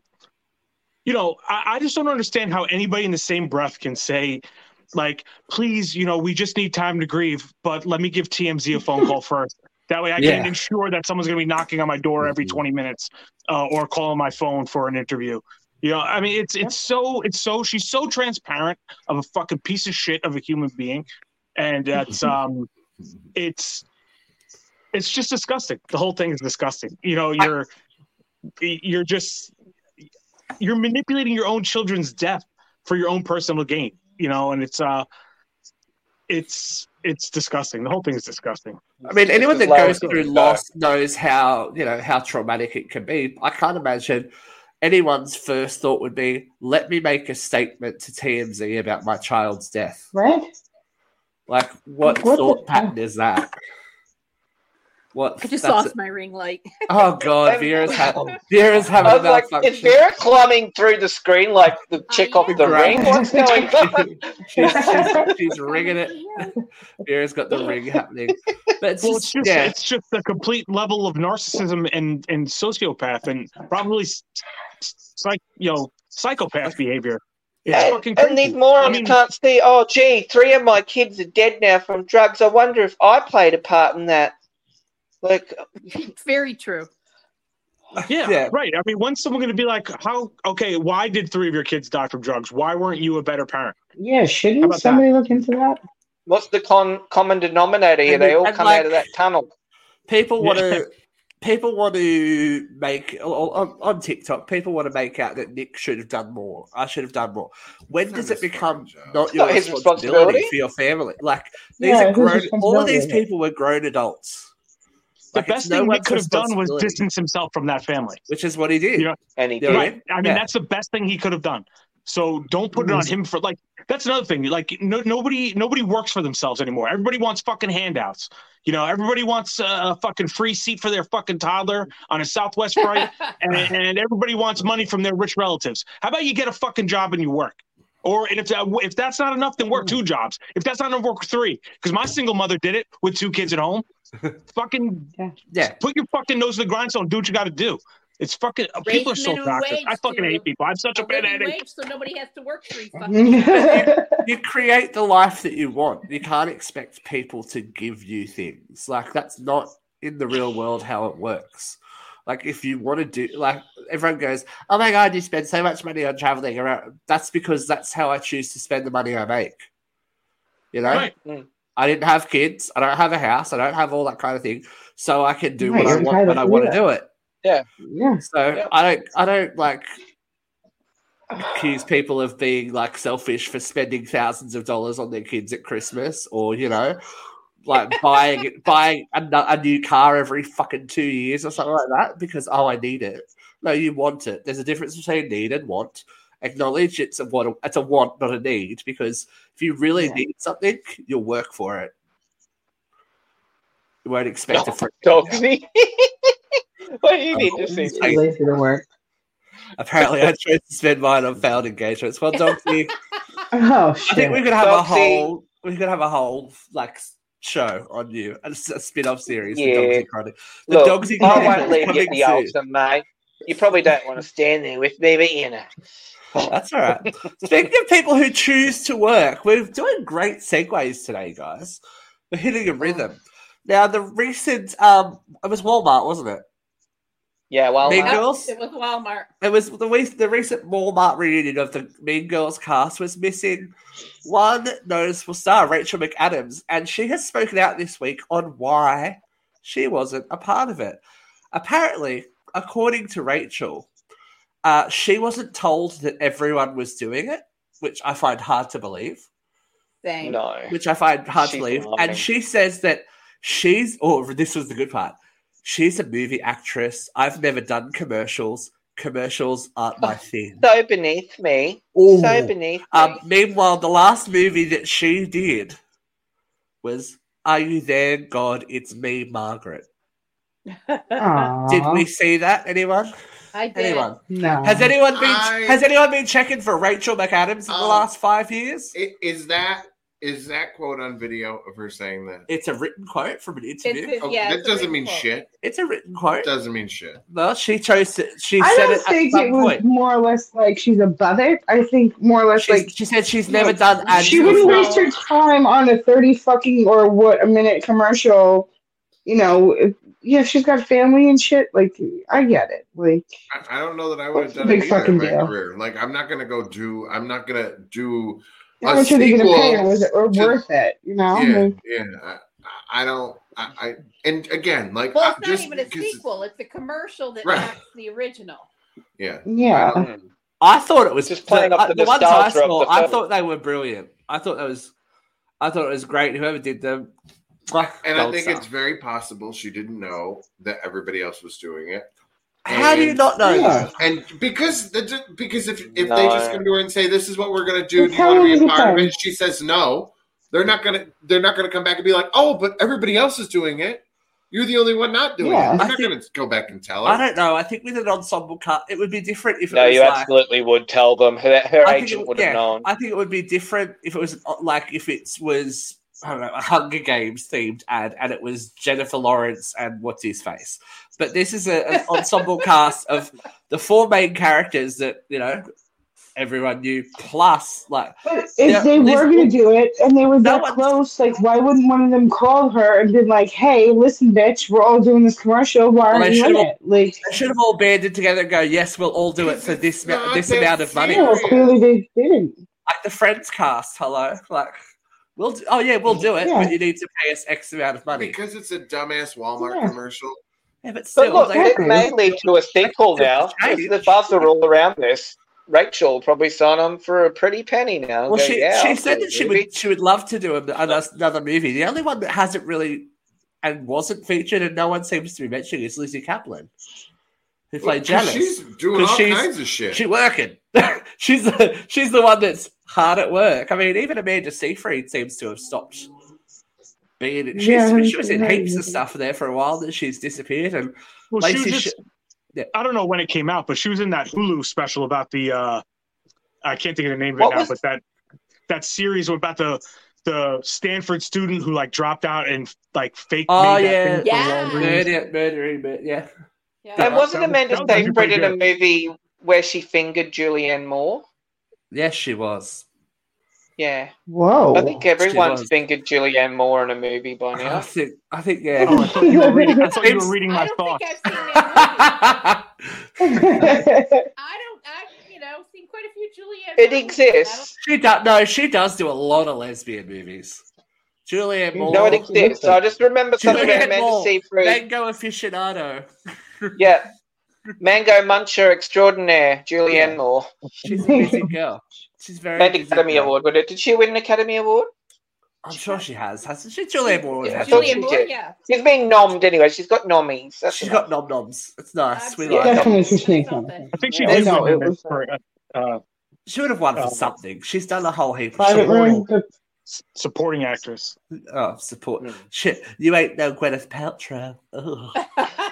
I just don't understand how anybody in the same breath can say, like, please, we just need time to grieve, but let me give TMZ a phone call first. That way I can ensure that someone's going to be knocking on my door every 20 minutes or calling my phone for an interview. I mean, she's so transparent of a fucking piece of shit of a human being. And that's, it's just disgusting. The whole thing is disgusting. You're manipulating your own children's death for your own personal gain, and it's disgusting. The whole thing is disgusting. I mean, anyone that low goes as it through can loss knows how traumatic it can be. I can't imagine anyone's first thought would be, let me make a statement to TMZ about my child's death. Right? Like, what thought pattern is that? I just lost my ring light. Oh God, Vera's having I was a like, malfunction. is Vera climbing through the screen like the chick off the Right. ring? What's going on? she's ringing it. Vera's got the ring happening. But it's just a complete level of narcissism and sociopath and probably psychopath behavior. It's fucking crazy. And these morons can't see, oh, gee, 3 of my kids are dead now from drugs. I wonder if I played a part in that. Like, it's very true. Yeah, right. I mean, when's someone going to be like, why did 3 of your kids die from drugs? Why weren't you a better parent? Yeah, shouldn't somebody look into that? What's the common denominator here? They all come out of that tunnel. People want to make on TikTok. People want to make out that Nick should have done more. I should have done more. When does it become not your responsibility for your family? Like these are grown. All of these people were grown adults. The best thing Nick could have done was distance himself from that family, which is what he did. And he did. Right? I mean, that's the best thing he could have done. So don't put it on him for that's another thing. Like nobody works for themselves anymore. Everybody wants fucking handouts. Everybody wants a fucking free seat for their fucking toddler on a Southwest flight, and everybody wants money from their rich relatives. How about you get a fucking job and you work? Or if that's not enough, then work 2 jobs. If that's not enough, work 3. Because my single mother did it with 2 kids at home. Fucking put your fucking nose to the grindstone. Do what you got to do. It's fucking people are so toxic. I fucking hate people. I'm such a bad addict. So nobody has to work 3 fucking you create the life that you want. You can't expect people to give you things. Like that's not in the real world how it works. Like if you want to do, like everyone goes, oh my God, you spend so much money on traveling around. That's because that's how I choose to spend the money I make. Right. I didn't have kids. I don't have a house. I don't have all that kind of thing. So I can do what I want when I want to do it. Yeah. So I don't like accuse people of being like selfish for spending thousands of dollars on their kids at Christmas or, like buying a new car every fucking 2 years or something like that because, I need it. No, you want it. There's a difference between need and want. Acknowledge it's a want, not a need, because if you really need something, you'll work for it. You won't expect it for Dogsy. What do you need to see? Lazy to work. Apparently, I chose to spend mine on failed engagements. Well, Dogsy, oh shit! I think we could have a whole like show on you, a spin-off series. Yeah. The Dogsy Chronic. Look, Dogsy I won't leave you at the soon. altar, mate. You probably don't want to stand there with me, but That's all right. Speaking of people who choose to work, we're doing great segues today, guys. We're hitting a rhythm. Now, the recent, it was Walmart, wasn't it? Yeah, Walmart. Mean Girls? It was Walmart. It was the recent Walmart reunion of the Mean Girls cast was missing one noticeable star, Rachel McAdams, and she has spoken out this week on why she wasn't a part of it. Apparently, according to Rachel, she wasn't told that everyone was doing it, which I find hard to believe. Same. No. Which I find hard to believe. Lying. And she says that this was the good part. She's a movie actress. I've never done commercials. Commercials aren't my thing. So beneath me. Ooh. So beneath me. Meanwhile, the last movie that she did was Are You There, God? It's Me, Margaret. Did we see that? Anyone? I did. Anyone? No. Has anyone been checking for Rachel McAdams in the last 5 years? Is that quote on video of her saying that? It's a written quote from an interview. That doesn't mean shit. It's a written quote. It doesn't mean shit. Well, she chose to. She I said don't it at think some it was point. more or less like she's above it. I think more or less She said she's never done ads. she wouldn't before. waste her time on a 30 fucking or what a minute commercial. If she's got family and shit. Like, I get it. Like, I don't know that I would have done big it either in my fucking career. Like, I'm not gonna do how a much are they gonna pay her? sequel Was it worth it? I don't. And again, like, Well, it's not just even a because- sequel. It's a commercial that Right. matched the original. Yeah. Yeah. I thought it was Just playing up the ones I nostalgia of saw. the I film. thought they were brilliant. I thought it was great. Whoever did them. And I gold think star. it's very possible she didn't know that everybody else was doing it. How do you not know Yeah. that? And because if they No. just come to her and say, "This is what we're gonna do. That's Do you want to be how a part of it it?" She says no. They're not gonna come back and be like, "Oh, but everybody else is doing it. You're the only one not doing Yeah. it." They're I not think- gonna go back and tell I her. don't know. I think with an ensemble cast, it would be different if it No, was you like. absolutely would tell them. Her I think agent would have known. I think it would be different if it was like if it was I don't know a Hunger Games themed ad and it was Jennifer Lawrence and what's his face. But this is an ensemble cast of the four main characters that everyone knew. Plus, like But if they were going to do it and they were that one's- close, like, why wouldn't one of them call her and been like, "Hey, listen, bitch, we're all doing this commercial. Why Well, aren't they you in should've- it?" Like, they should have all banded together and go, "Yes, we'll all do it for this Not this that amount of money." yeah, serious. clearly they didn't. Like the Friends cast, hello, like we'll do it, Yeah. but you need to pay us X amount of money. Because it's a dumbass Walmart Yeah. commercial. Yeah, but But still, look, they- it may lead to a sequel now. Change. The buzz are all around this. Rachel will probably sign on for a pretty penny now. and well, go, she I'll said do that a she movie." would love to do another movie. The only one that hasn't really and wasn't featured and no one seems to be mentioning is Lizzie Kaplan, who played 'Cause Janice. She's doing 'Cause all she's- kinds of shit. She's working. she's the one that's hard at work. I mean, even Amanda Seyfried seems to have stopped being. She was in heaps of stuff there for a while. That she's disappeared, and Well, she was Lacey just, yeah. I don't know when it came out, but she was in that Hulu special about the I can't think of the name of What it now, was- but that series about the Stanford student who like dropped out and like fake Oh, made yeah. that thing for Yeah. Walgreens. murdering, but yeah. Yeah. And wasn't that was- Amanda that was actually Seyfried in pretty a movie where she fingered Julianne Moore? Yes, she was. Yeah. Whoa. I think everyone's was. fingered Julianne Moore in a movie by I now. think, yeah. Oh, I thought you were reading, I thought you were reading I my don't thoughts. think I've seen that movie. I've seen quite a few Julianne. It movies, exists. She does do a lot of lesbian movies. Julianne Moore. No, it exists. I just remember something about Julianne Amanda Moore, Seyfried. Mango aficionado. Yeah. Mango Muncher Extraordinaire, Julianne Yeah. Moore. She's a busy girl. She's very And busy Academy girl. Award. Did she win an Academy Award? I'm sure she has, hasn't she? Julianne Moore would Yeah, have. thought Julianne she Moore, did. yeah. She's been nommed anyway. She's got nommies. That's She's enough. got nom noms. It's nice. We Absolutely. like it. Definitely for Snake Something. I think she Yeah, did no, win it was- for She would have won for Oh. something. She's done a whole heap of Private support. Room. supporting actress. Oh, support. Mm. Shit, you ain't no Gwyneth Paltrow. Ugh.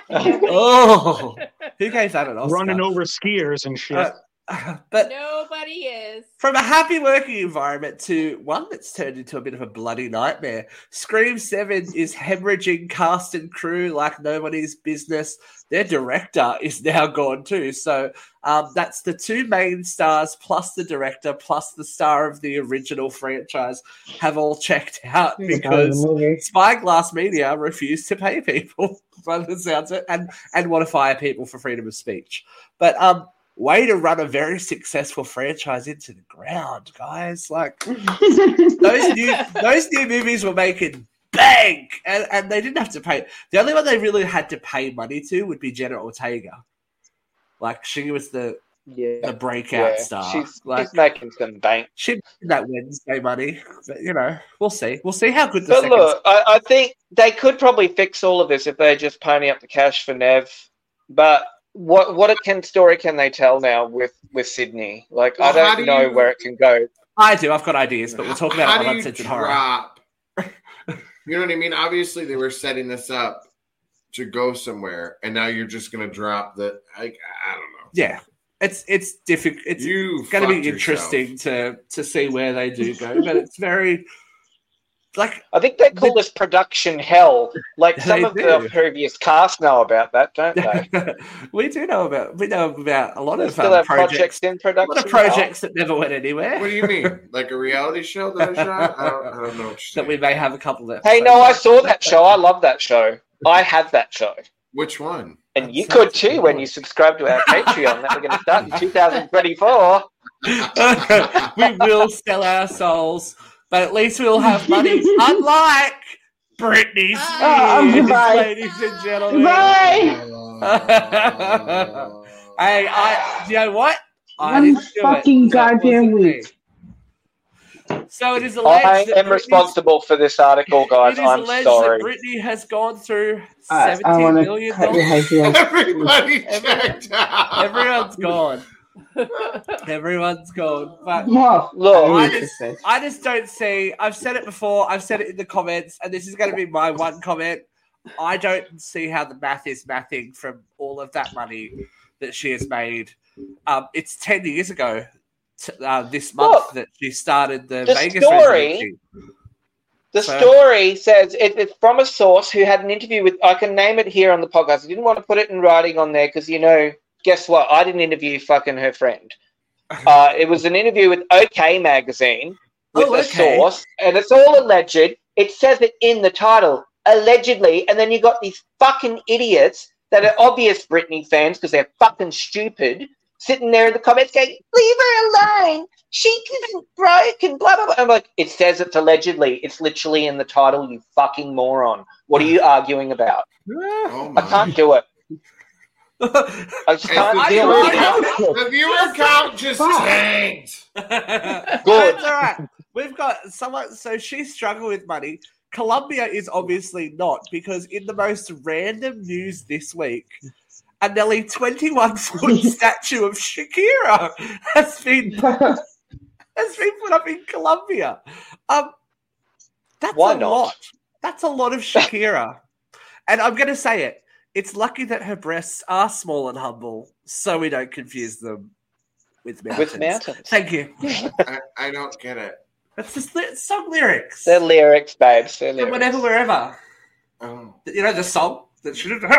Oh, who gave that an Oscar? Running over skiers and shit. But Nobody is. from a happy working environment to one that's turned into a bit of a bloody nightmare, Scream 7 is hemorrhaging cast and crew like nobody's business. Their director is now gone too. So that's the two main stars plus the director plus the star of the original franchise have all checked out because Spyglass Media refused to pay people by the sounds of it and want to fire people for freedom of speech. But way to run a very successful franchise into the ground, guys. Like those new movies were making bank and they didn't have to pay. The only one they really had to pay money to would be Jenna Ortega. Like she was the breakout star. She's making some bank. She made that Wednesday money, but we'll see. We'll see how good the But second. look, I think they could probably fix all of this if they just pony up the cash for Nev. But what story can they tell now with Sydney? Like, Well, I don't know where it can go. I do. I've got ideas, but we'll talk about How it on do you Uncensored Horror. drop? You know what I mean? Obviously, they were setting this up to go somewhere, and now you're just going to drop the. I don't know. Yeah, it's difficult. It's You going to be fucked interesting to see where they do go, but it's very like I think they call this production hell. Like some They of the do. previous cast know about that, don't they? we know about a lot They of still have projects. projects in A production. lot of projects that never went anywhere. What do you mean? Like a reality show that I shot? I don't know. What you're That we saying. may have a couple of. Hey, no, I saw that show. I love that show. I have that show. Which one? And you could too when you subscribe to our Patreon that we're going to start in 2024. We will sell our souls, but at least we'll have money. Unlike Britney Spears, goodbye. ladies and gentlemen. Bye. Hey, you know what? I One didn't do fucking it. So it goddamn wasn't me. week. So it is alleged I that am responsible for this article, guys. It is I'm alleged sorry. that Britney has gone through I $17 want million. to cut your head here. Everybody checked out. Everyone's gone. Everyone's gone. But Well, Look, I just don't see. I've said it before. I've said it in the comments, and this is going to be my one comment. I don't see how the math is mathing from all of that money that she has made. It's 10 years ago this month that she started the Vegas residency. The story says it's from a source who had an interview with. I can name it here on the podcast. I didn't want to put it in writing on there because, guess what? I didn't interview fucking her friend. It was an interview with OK Magazine with a source, and it's all alleged. It says it in the title, allegedly, and then you got these fucking idiots that are obvious Britney fans because they're fucking stupid, sitting there in the comments going, leave her alone. She isn't broken, blah, blah, blah. I'm like, it says it's allegedly. It's literally in the title, you fucking moron. What are you arguing about? Oh I can't do it. I just can't deal with it. The viewer count just tanked. Good. That's all right. We've got someone. So she struggled with money. Colombia is obviously not, because in the most random news this week, a nearly 21-foot statue of Shakira has been put up in Colombia. That's Why a not? lot. That's a lot of Shakira. And I'm going to say it. It's lucky that her breasts are small and humble, so we don't confuse them with mountains. Thank you. I don't get it. That's just song lyrics. They're lyrics, babes. They're lyrics. Whenever, wherever. Oh. You know the song that should have.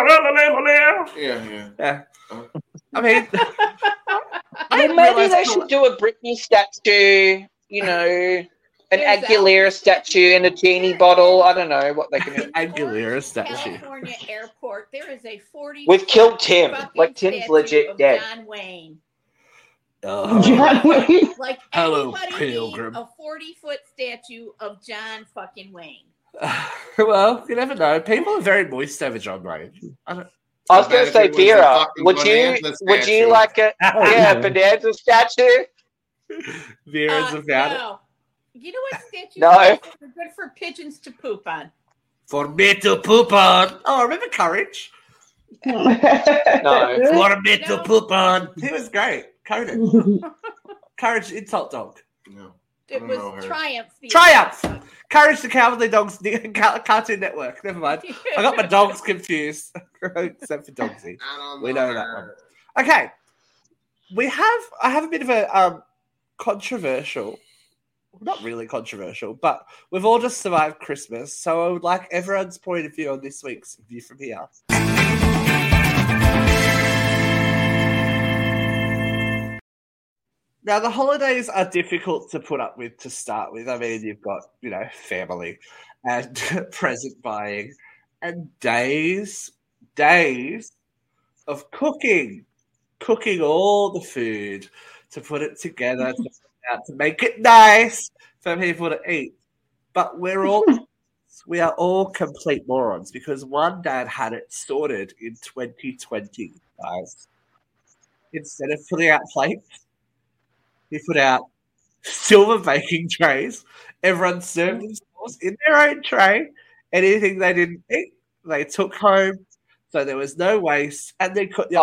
Yeah. Oh. I mean, Well, maybe they should do a Britney statue, an Aguilera statue and a genie bottle. I don't know what they can do. Aguilera statue. California airport. There is a 40. We've killed Tim. Like, Tim's legit dead. John Wayne. John Wayne. Like, Hello, anybody Pilgrim. need a 40-foot statue of John fucking Wayne. Well, you never know. People are very moist over John Wayne. I was going to say, Vera, would you like a Bonanza statue? Vera's about it. No. You know what statues No. are good for pigeons to poop on? For me to poop on. Oh, remember Courage? No. For me to No. poop on. He was great. Conan. Courage Insult Dog. No. It I was don't know her. Triumph. Triumph! Courage the Cowardly Dogs Cartoon Network. Never mind. I got my dogs confused. Except for Dogsy. I don't We know that her. one. Okay. I have a bit of a controversial, not really controversial, but we've all just survived Christmas, so I would like everyone's point of view on this week's View from Here. Now, the holidays are difficult to put up with to start with. I mean, you've got, family and present buying and days of cooking all the food to put it together, to make it nice for people to eat. But we are all complete morons because one dad had it sorted in 2020, guys. Instead of putting out plates, he put out silver baking trays. Everyone served themselves in their own tray. Anything they didn't eat, they took home. So there was no waste. And they put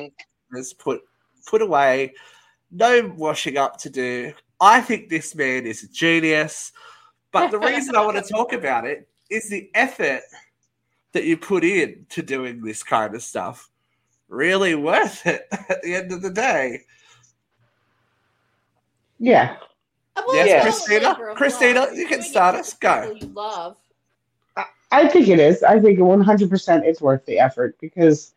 put away. No washing up to do. I think this man is a genius. But the reason I want to talk about it is the effort that you put in to doing this kind of stuff. Really worth it at the end of the day. Yeah. Well, Yes, it's all a labor of Christina, love. you You're can doing start it us. for Go. people you love. I think it is. I think 100% it's worth the effort because,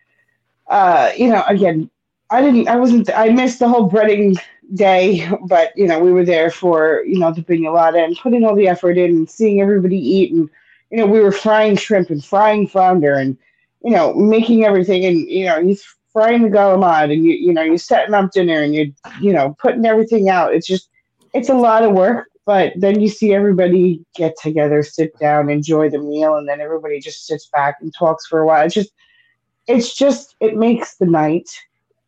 again, I missed the whole breading day, but, we were there for, the piñolata and putting all the effort in and seeing everybody eat. And, we were frying shrimp and frying flounder and, making everything and, he's frying the galamad and you're setting up dinner and you're, putting everything out. It's a lot of work. But then you see everybody get together, sit down, enjoy the meal, and then everybody just sits back and talks for a while. It makes the night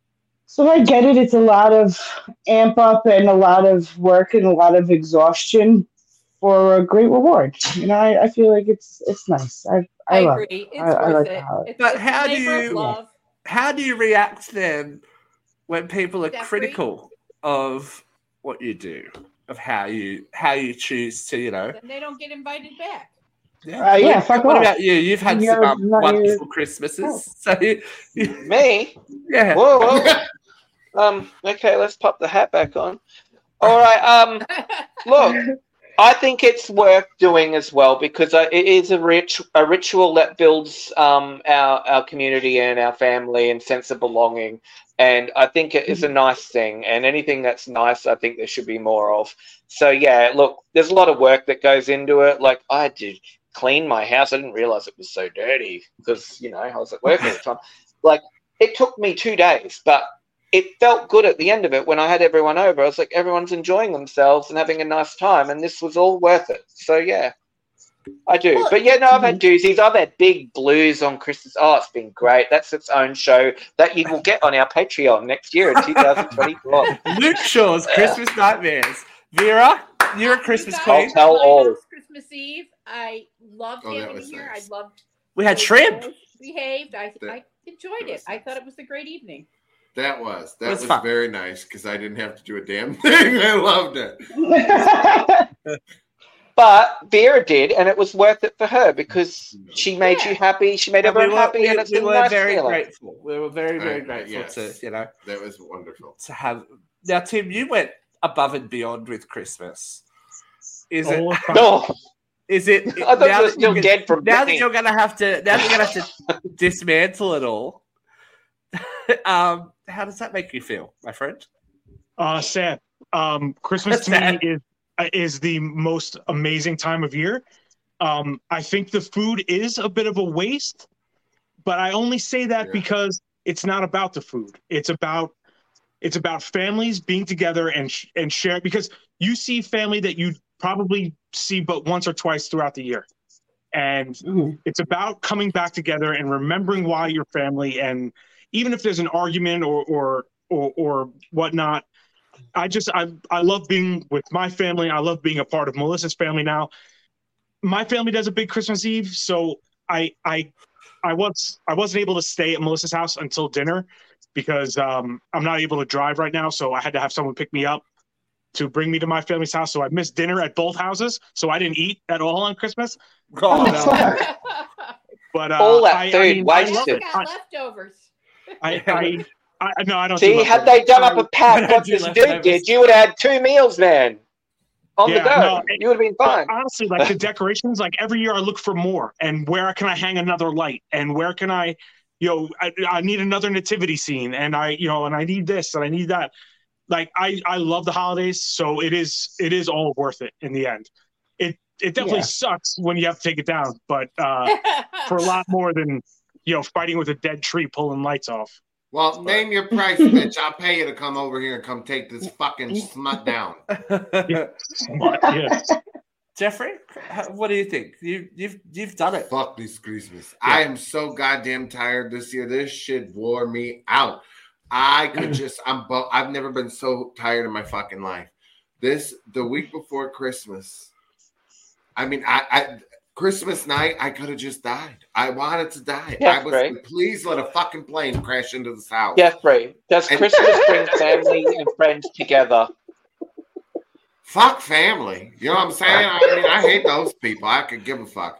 So I get it. It's a lot of amp up and a lot of work and a lot of exhaustion for a great reward. I feel like it's nice. I love agree. it. It's I worth like it. the holiday. It's, But it's how a do labor of you- love. How do you react then when people are Jeffrey? critical of what you do, of how you choose to, Then they don't get invited back. Yeah, fuck What off. about you? You've had You're some not wonderful your- Christmases. So Me? yeah. Whoa. Okay, let's pop the hat back on. All right. Look, I think it's worth doing as well because it is a ritual that builds our community and our family and sense of belonging. And I think it is a nice thing. And anything that's nice, I think there should be more of. So, yeah, look, there's a lot of work that goes into it. Like, I had to clean my house. I didn't realize it was so dirty because, I was at work all the time. Like, it took me 2 days, but it felt good at the end of it when I had everyone over. I was like, everyone's enjoying themselves and having a nice time, and this was all worth it. So, yeah, I do. Well, but, yeah, no, I've had doozies. I've had Big Blues on Christmas. Oh, it's been great. That's its own show that you will get on our Patreon next year in 2024. Luke Shaw's Christmas Nightmares. Vera, you're a Christmas You queen. guys Tell were all. my house Christmas Eve. I loved Oh, that having was it here. nice. I loved. We had the way shrimp. you guys behaved. I enjoyed that it. was I nice. thought it was a great evening. That was was fun. very nice because I didn't have to do a damn thing. I loved it. But Vera did, and it was worth it for her because she made Yeah. you happy. She made And everyone happy, and it's a we were nice very feeling. grateful. We were very, very Right, grateful yes. to That was wonderful. to have. Now, Tim, you went above and beyond with Christmas. Is it? All the time. No, Is it? I thought you now were that still you- dead from Now that Britney. you're gonna have to dismantle it all. How does that make you feel, my friend? Sad. Christmas to Sad. me is the most amazing time of year. I think the food is a bit of a waste, but I only say that Yeah. because it's not about the food. It's about families being together and share. Because you see family that you probably see but once or twice throughout the year, and Mhm. it's about coming back together and remembering why you're family. And even if there's an argument or whatnot, I love being with my family. I love being a part of Melissa's family now. My family does a big Christmas Eve, so I wasn't able to stay at Melissa's house until dinner because I'm not able to drive right now, so I had to have someone pick me up to bring me to my family's house. So I missed dinner at both houses, so I didn't eat at all on Christmas. Oh, no. But All that I food mean, I love wasted. it. got leftovers. No, I don't. do See, had leftovers. they done up a pack I what do this leftovers. dude did, you would have had 2 meals, man. On the Yeah, go. no, You would have been fine. But honestly, like the decorations, like every year I look for more. And where can I hang another light? And where can I need another nativity scene. And I need this and I need that. Like I love the holidays, so it is all worth it in the end. It definitely sucks when you have to take it down, but for a lot more than fighting with a dead tree pulling lights off. Well, name your price, bitch. I'll pay you to come over here and come take this fucking smut down. Yeah. Jeffrey, what do you think? You've done it. Fuck this Christmas. I am so goddamn tired this year. This shit wore me out. I could just, I've never been so tired in my fucking life. The week before Christmas, I mean, Christmas night, I could have just died. I wanted to die. Yeah, I was right. like, please let a fucking plane crash into this house. Jeffrey, does Christmas bring family and friends together? Fuck family. You know what I'm saying? I mean, I hate those people. I could give a fuck.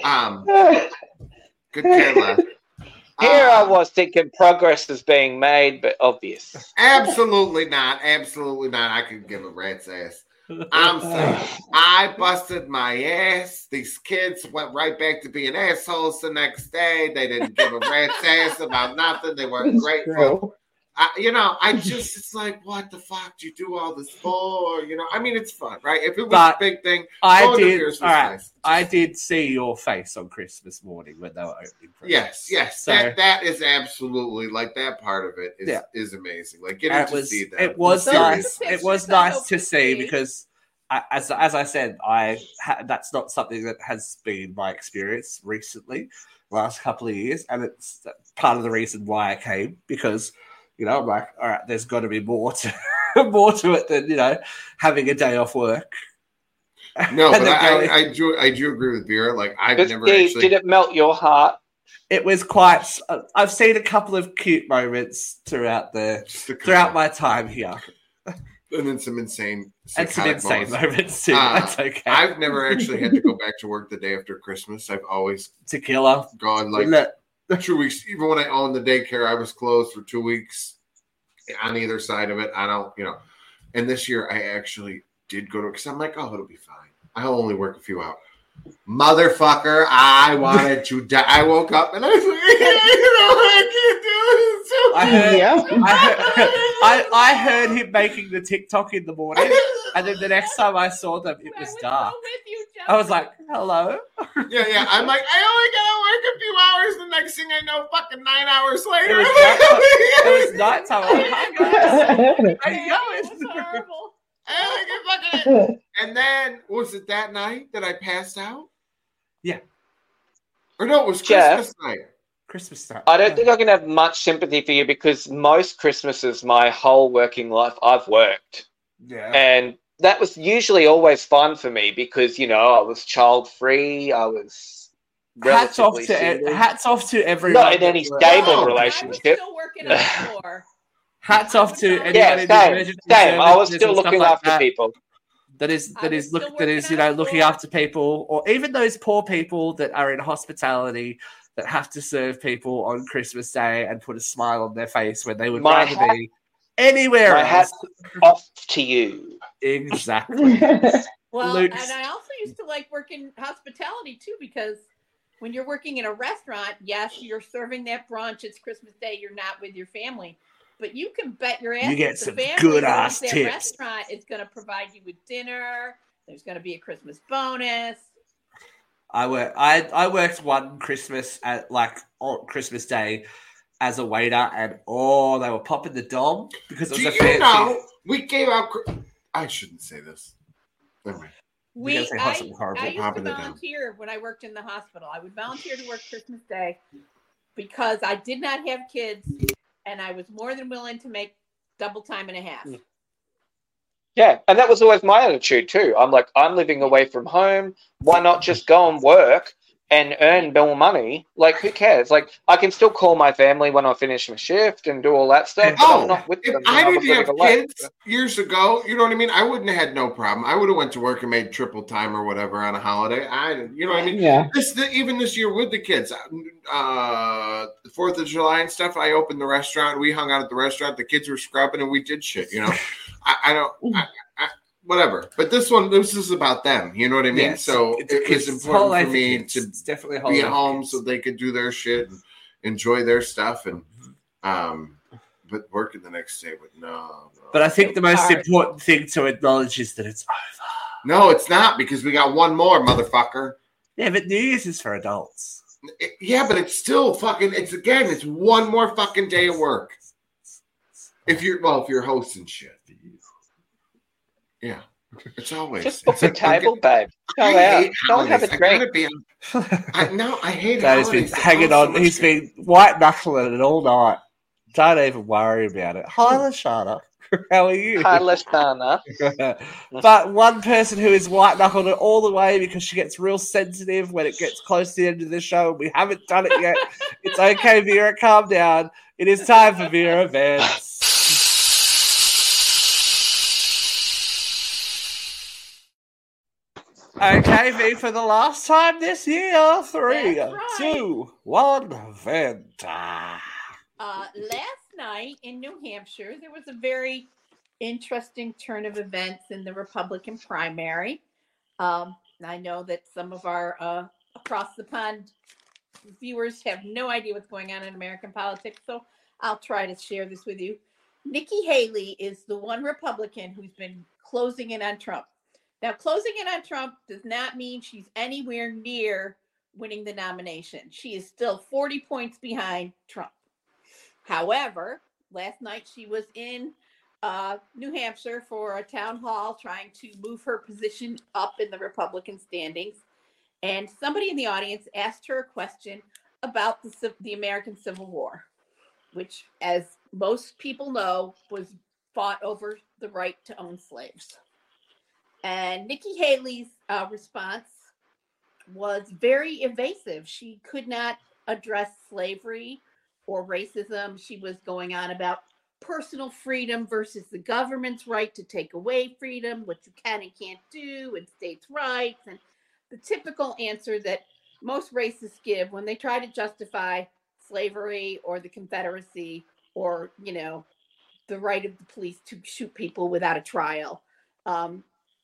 Could care less. Here I was thinking progress is being made, but obvious. Absolutely not. Absolutely not. I could give a rat's ass. I'm saying I busted my ass. These kids went right back to being assholes the next day. They didn't give a rat's ass about nothing. They weren't grateful. It's like, what the fuck do you do all this for? I mean, it's fun, right? If it was But a big thing, I going to did. Beers was All right, nice. I did see your face on Christmas morning when they were opening. presents. Yes. So- That is absolutely like that part of it is Yeah. is amazing. Like getting to see that. It was Those are the nice. It pictures was I nice hope to to see see. because, as I said, that's not something that has been my experience recently, last couple of years, and it's part of the reason why I came because You know, I'm like, all right, there's got to be more to it than having a day off work. No, And but then going- I do agree with Vera. Like I've But never Steve, actually. did it melt your heart? It was quite. I've seen a couple of cute moments throughout Just a couple. throughout my time here, And then some insane and some psychotic insane moments. moments too. That's okay. I've never actually had to go back to work the day after Christmas. I've always Tequila. gone like Look, 2 weeks. Even when I owned the daycare, I was closed for 2 weeks on either side of it. I don't, And this year, I actually did go to because I'm like, oh, it'll be fine. I'll only work a few hours. Motherfucker, I wanted to die. I woke up and I was like, I can't do it. It's so I heard him making the TikTok in the morning, and then the next time I saw them, it was dark. I was like, hello? Yeah. I'm like, I only gotta work a few hours. The next thing I know, fucking 9 hours later. It was nighttime. I'm like, hi guys. How you going? It was horrible. And then, was it that night that I passed out? Yeah. Or no, it was Jeff? Christmas night. Christmas time. I don't think I can have much sympathy for you because most Christmases, my whole working life, I've worked. Yeah. And that was usually always fun for me because, I was child-free. I was relatively single. Hats off to everyone. Not in any that works. stable I was relationship. still working on the floor. Hats off to anyone Yeah, in the same. emergency Same. I was services still and stuff looking like after that. people. That is I was still working on the looking floor. after people, or even those poor people that are in hospitality that have to serve people on Christmas Day and put a smile on their face when they would My rather hat- be anywhere My else. hat's off to you. Exactly. Well, Luke's- and I also used to like working hospitality too because when you're working in a restaurant, yes, you're serving that brunch. It's Christmas Day. You're not with your family. But you can bet your ass You get that the some family good-ass that owns that tips. restaurant is going to provide you with dinner. There's going to be a Christmas bonus. I worked one Christmas on Christmas Day as a waiter, and they were popping the dom because it was Do a you fancy. know we gave out? I shouldn't say this. Never mind. You gotta say something horrible. I used to Popping it down. volunteer when I worked in the hospital. I would volunteer to work Christmas Day because I did not have kids, and I was more than willing to make double time and a half. Yeah, and that was always my attitude too. I'm like, I'm living away from home. Why not just go and work and earn more money? Like, who cares? Like, I can still call my family when I finish my shift and do all that stuff. But I'm not with if them. I when was didn't living have away. kids years ago, you know what I mean? I wouldn't have had no problem. I would have went to work and made triple time or whatever on a holiday. You know what I mean? Yeah. Even this year with the kids, 4th of July and stuff, I opened the restaurant. We hung out at the restaurant. The kids were scrubbing and we did shit, whatever. But this is about them. You know what I mean? Yes, so it was important for me to It's definitely a be holiday at for home kids. so they could do their shit and enjoy their stuff and but working the next day with no. But I think the most All right. important thing to acknowledge is that it's over. No, it's not because we got one more, motherfucker. Yeah, but New Year's is for adults. Yeah, but it's still fucking. It's one more fucking day of work. If you're hosting shit. Yeah, it's always Just book it's a table, babe. Go I out. hate Go and have a holidays. I drink. gotta be. I hate Dad has holidays. been hanging Oh, on. so He's much- been white knuckling it all night. Don't even worry about it. Hi, Lashana. How are you? Hi, Lashana. But one person who is white knuckled it all the way because she gets real sensitive when it gets close to the end of the show. We haven't done it yet. It's okay, Vera. Calm down. It is time for Vera Vance. Okay, V, for the last time this year. 3, That's right. 2, 1, vent. Last night in New Hampshire, there was a very interesting turn of events in the Republican primary. I know that some of our across the pond viewers have no idea what's going on in American politics, so I'll try to share this with you. Nikki Haley is the one Republican who's been closing in on Trump. Now, closing in on Trump does not mean she's anywhere near winning the nomination. She is still 40 points behind Trump. However, last night she was in New Hampshire for a town hall trying to move her position up in the Republican standings. And somebody in the audience asked her a question about the American Civil War. which, as most people know, was fought over the right to own slaves. And Nikki Haley's response was very evasive. She could not address slavery or racism. She was going on about personal freedom versus the government's right to take away freedom, what you can and can't do, and states' rights, and the typical answer that most racists give when they try to justify slavery or the Confederacy or, you know, the right of the police to shoot people without a trial. And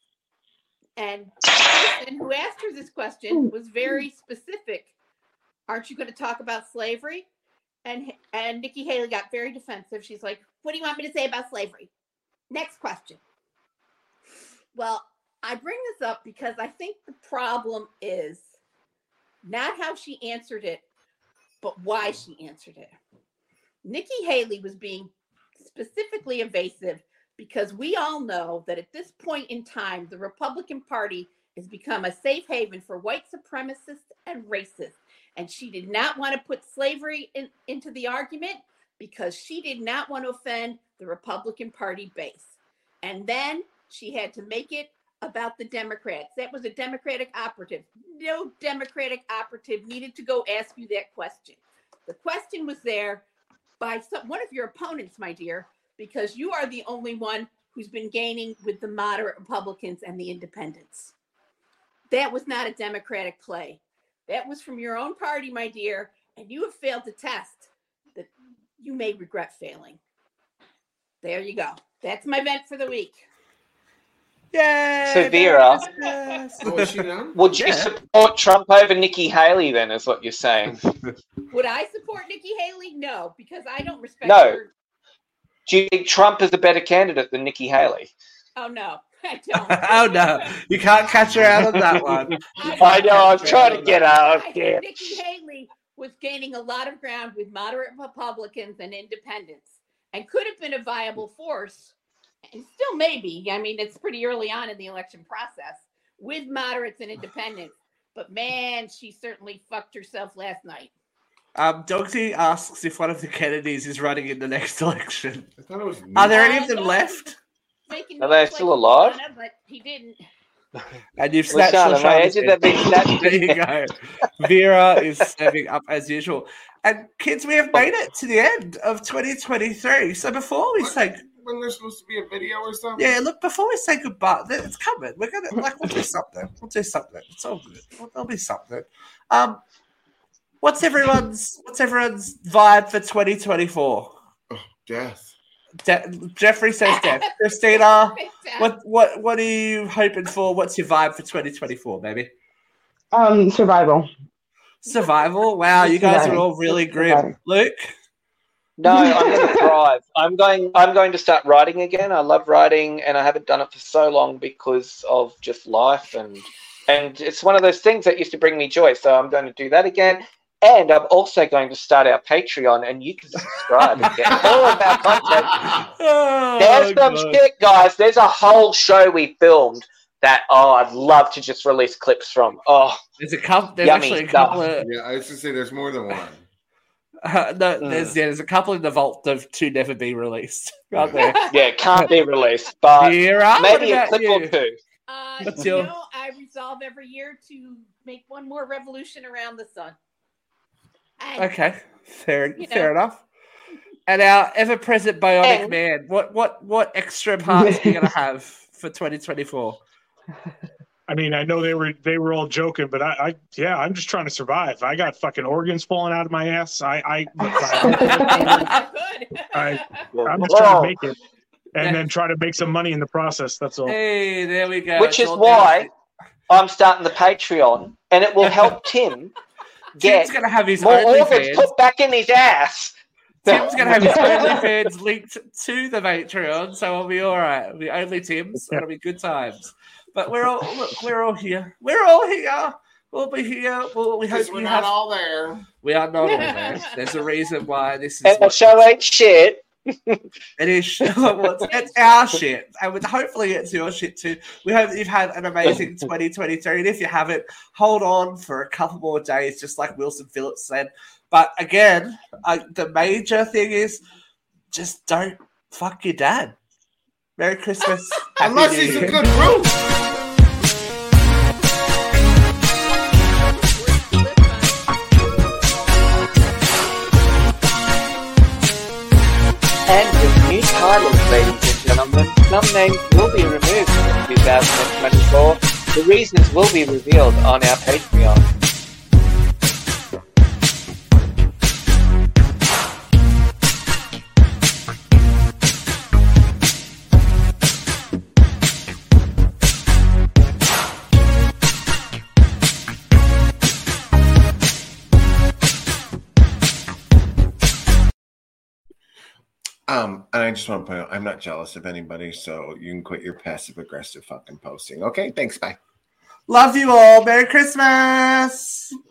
the person who asked her this question was very specific. Aren't you going to talk about slavery? And Nikki Haley got very defensive. She's like, what do you want me to say about slavery? Next question. Well, I bring this up because I think the problem is not how she answered it, but why she answered it. Nikki Haley was being specifically evasive because we all know that at this point in time, the Republican Party has become a safe haven for white supremacists and racists. And she did not want to put slavery into the argument because she did not want to offend the Republican Party base. And then she had to make it about the Democrats. That was a Democratic operative. No Democratic operative needed to go ask you that question. The question was there by one of your opponents, my dear, because you are the only one who's been gaining with the moderate Republicans and the independents. That was not a Democratic play. That was from your own party, my dear, and you have failed to test that you may regret failing. There you go. That's my vent for the week. Yay! So, Vera, Oh, is she done? would you support Trump over Nikki Haley then, is what you're saying? Would I support Nikki Haley? No, because I don't respect No. her. Do you think Trump is a better candidate than Nikki Haley? Oh, no, I don't. Oh, no. You can't catch her out on that one. I know, I'm trying to get out. I think Nikki Haley was gaining a lot of ground with moderate Republicans and independents and could have been a viable force, and still maybe. I mean, it's pretty early on in the election process with moderates and independents. But, man, she certainly fucked herself last night. Dogsy asks if one of the Kennedys is running in the next election. I thought it was Are there any of them left? Making Are they noise still like alive? Lana, but he didn't. And you've Well, snatched Shana, my Lashana's edges have been snatched. There you go. Vera is stepping up as usual. And kids, we have made it to the end of 2023. So before we say, when there's supposed to be a video or something? yeah, look, before we say goodbye, it's coming. We're gonna we'll do something. We'll do something. It's all good. There'll be something. What's everyone's vibe for 2024? Oh, death. Jeffrey says death. Christina, what are you hoping for? What's your vibe for 2024, baby? Survival. Survival. Wow, you guys are all really grim. Luke? No, I'm going to thrive. I'm going to start writing again. I love writing, and I haven't done it for so long because of just life, and it's one of those things that used to bring me joy. So I'm going to do that again. And I'm also going to start our Patreon, and you can subscribe and get all of our content. There's some shit, guys. There's a whole show we filmed that, I'd love to just release clips from. There's actually a stuff. couple of... Yeah, I was going to say there's more than one. There's a couple in the vault of to never be released. Right there. Yeah, it can't be released, but Vera, maybe a what about clip or you? two. I resolve every year to make one more revolution around the sun. And, Okay, fair enough. And our ever-present bionic man, what extra parts are you going to have for 2024? I mean, I know they were all joking, but I'm just trying to survive. I got fucking organs falling out of my ass. I'm just trying to make it, and then try to make some money in the process. That's all. Hey, there we go. Which is why I'm starting the Patreon, and it will help Tim get Tim's going to have his more organs OnlyFans. put back in his ass. Tim's going to have his OnlyFans linked to the Patreon, so we'll be all right. It'll be only Tim's. It'll be good times. But we're all here. We're all here. We'll be here. We hope We're you not have. all there. We are not all there. There's a reason why this is. And the show ain't shit. It is. It's our shit, and hopefully it's your shit too. We hope that you've had an amazing 2023, and if you haven't, hold on for a couple more days, just like Wilson Phillips said. But again, the major thing is just don't fuck your dad. Merry Christmas. Happy Unless New he's Year. a good root. And with new titles, ladies and gentlemen, some names will be removed from 2024. The reasons will be revealed on our Patreon. And I just want to point out, I'm not jealous of anybody, so you can quit your passive-aggressive fucking posting. Okay, thanks, bye. Love you all. Merry Christmas.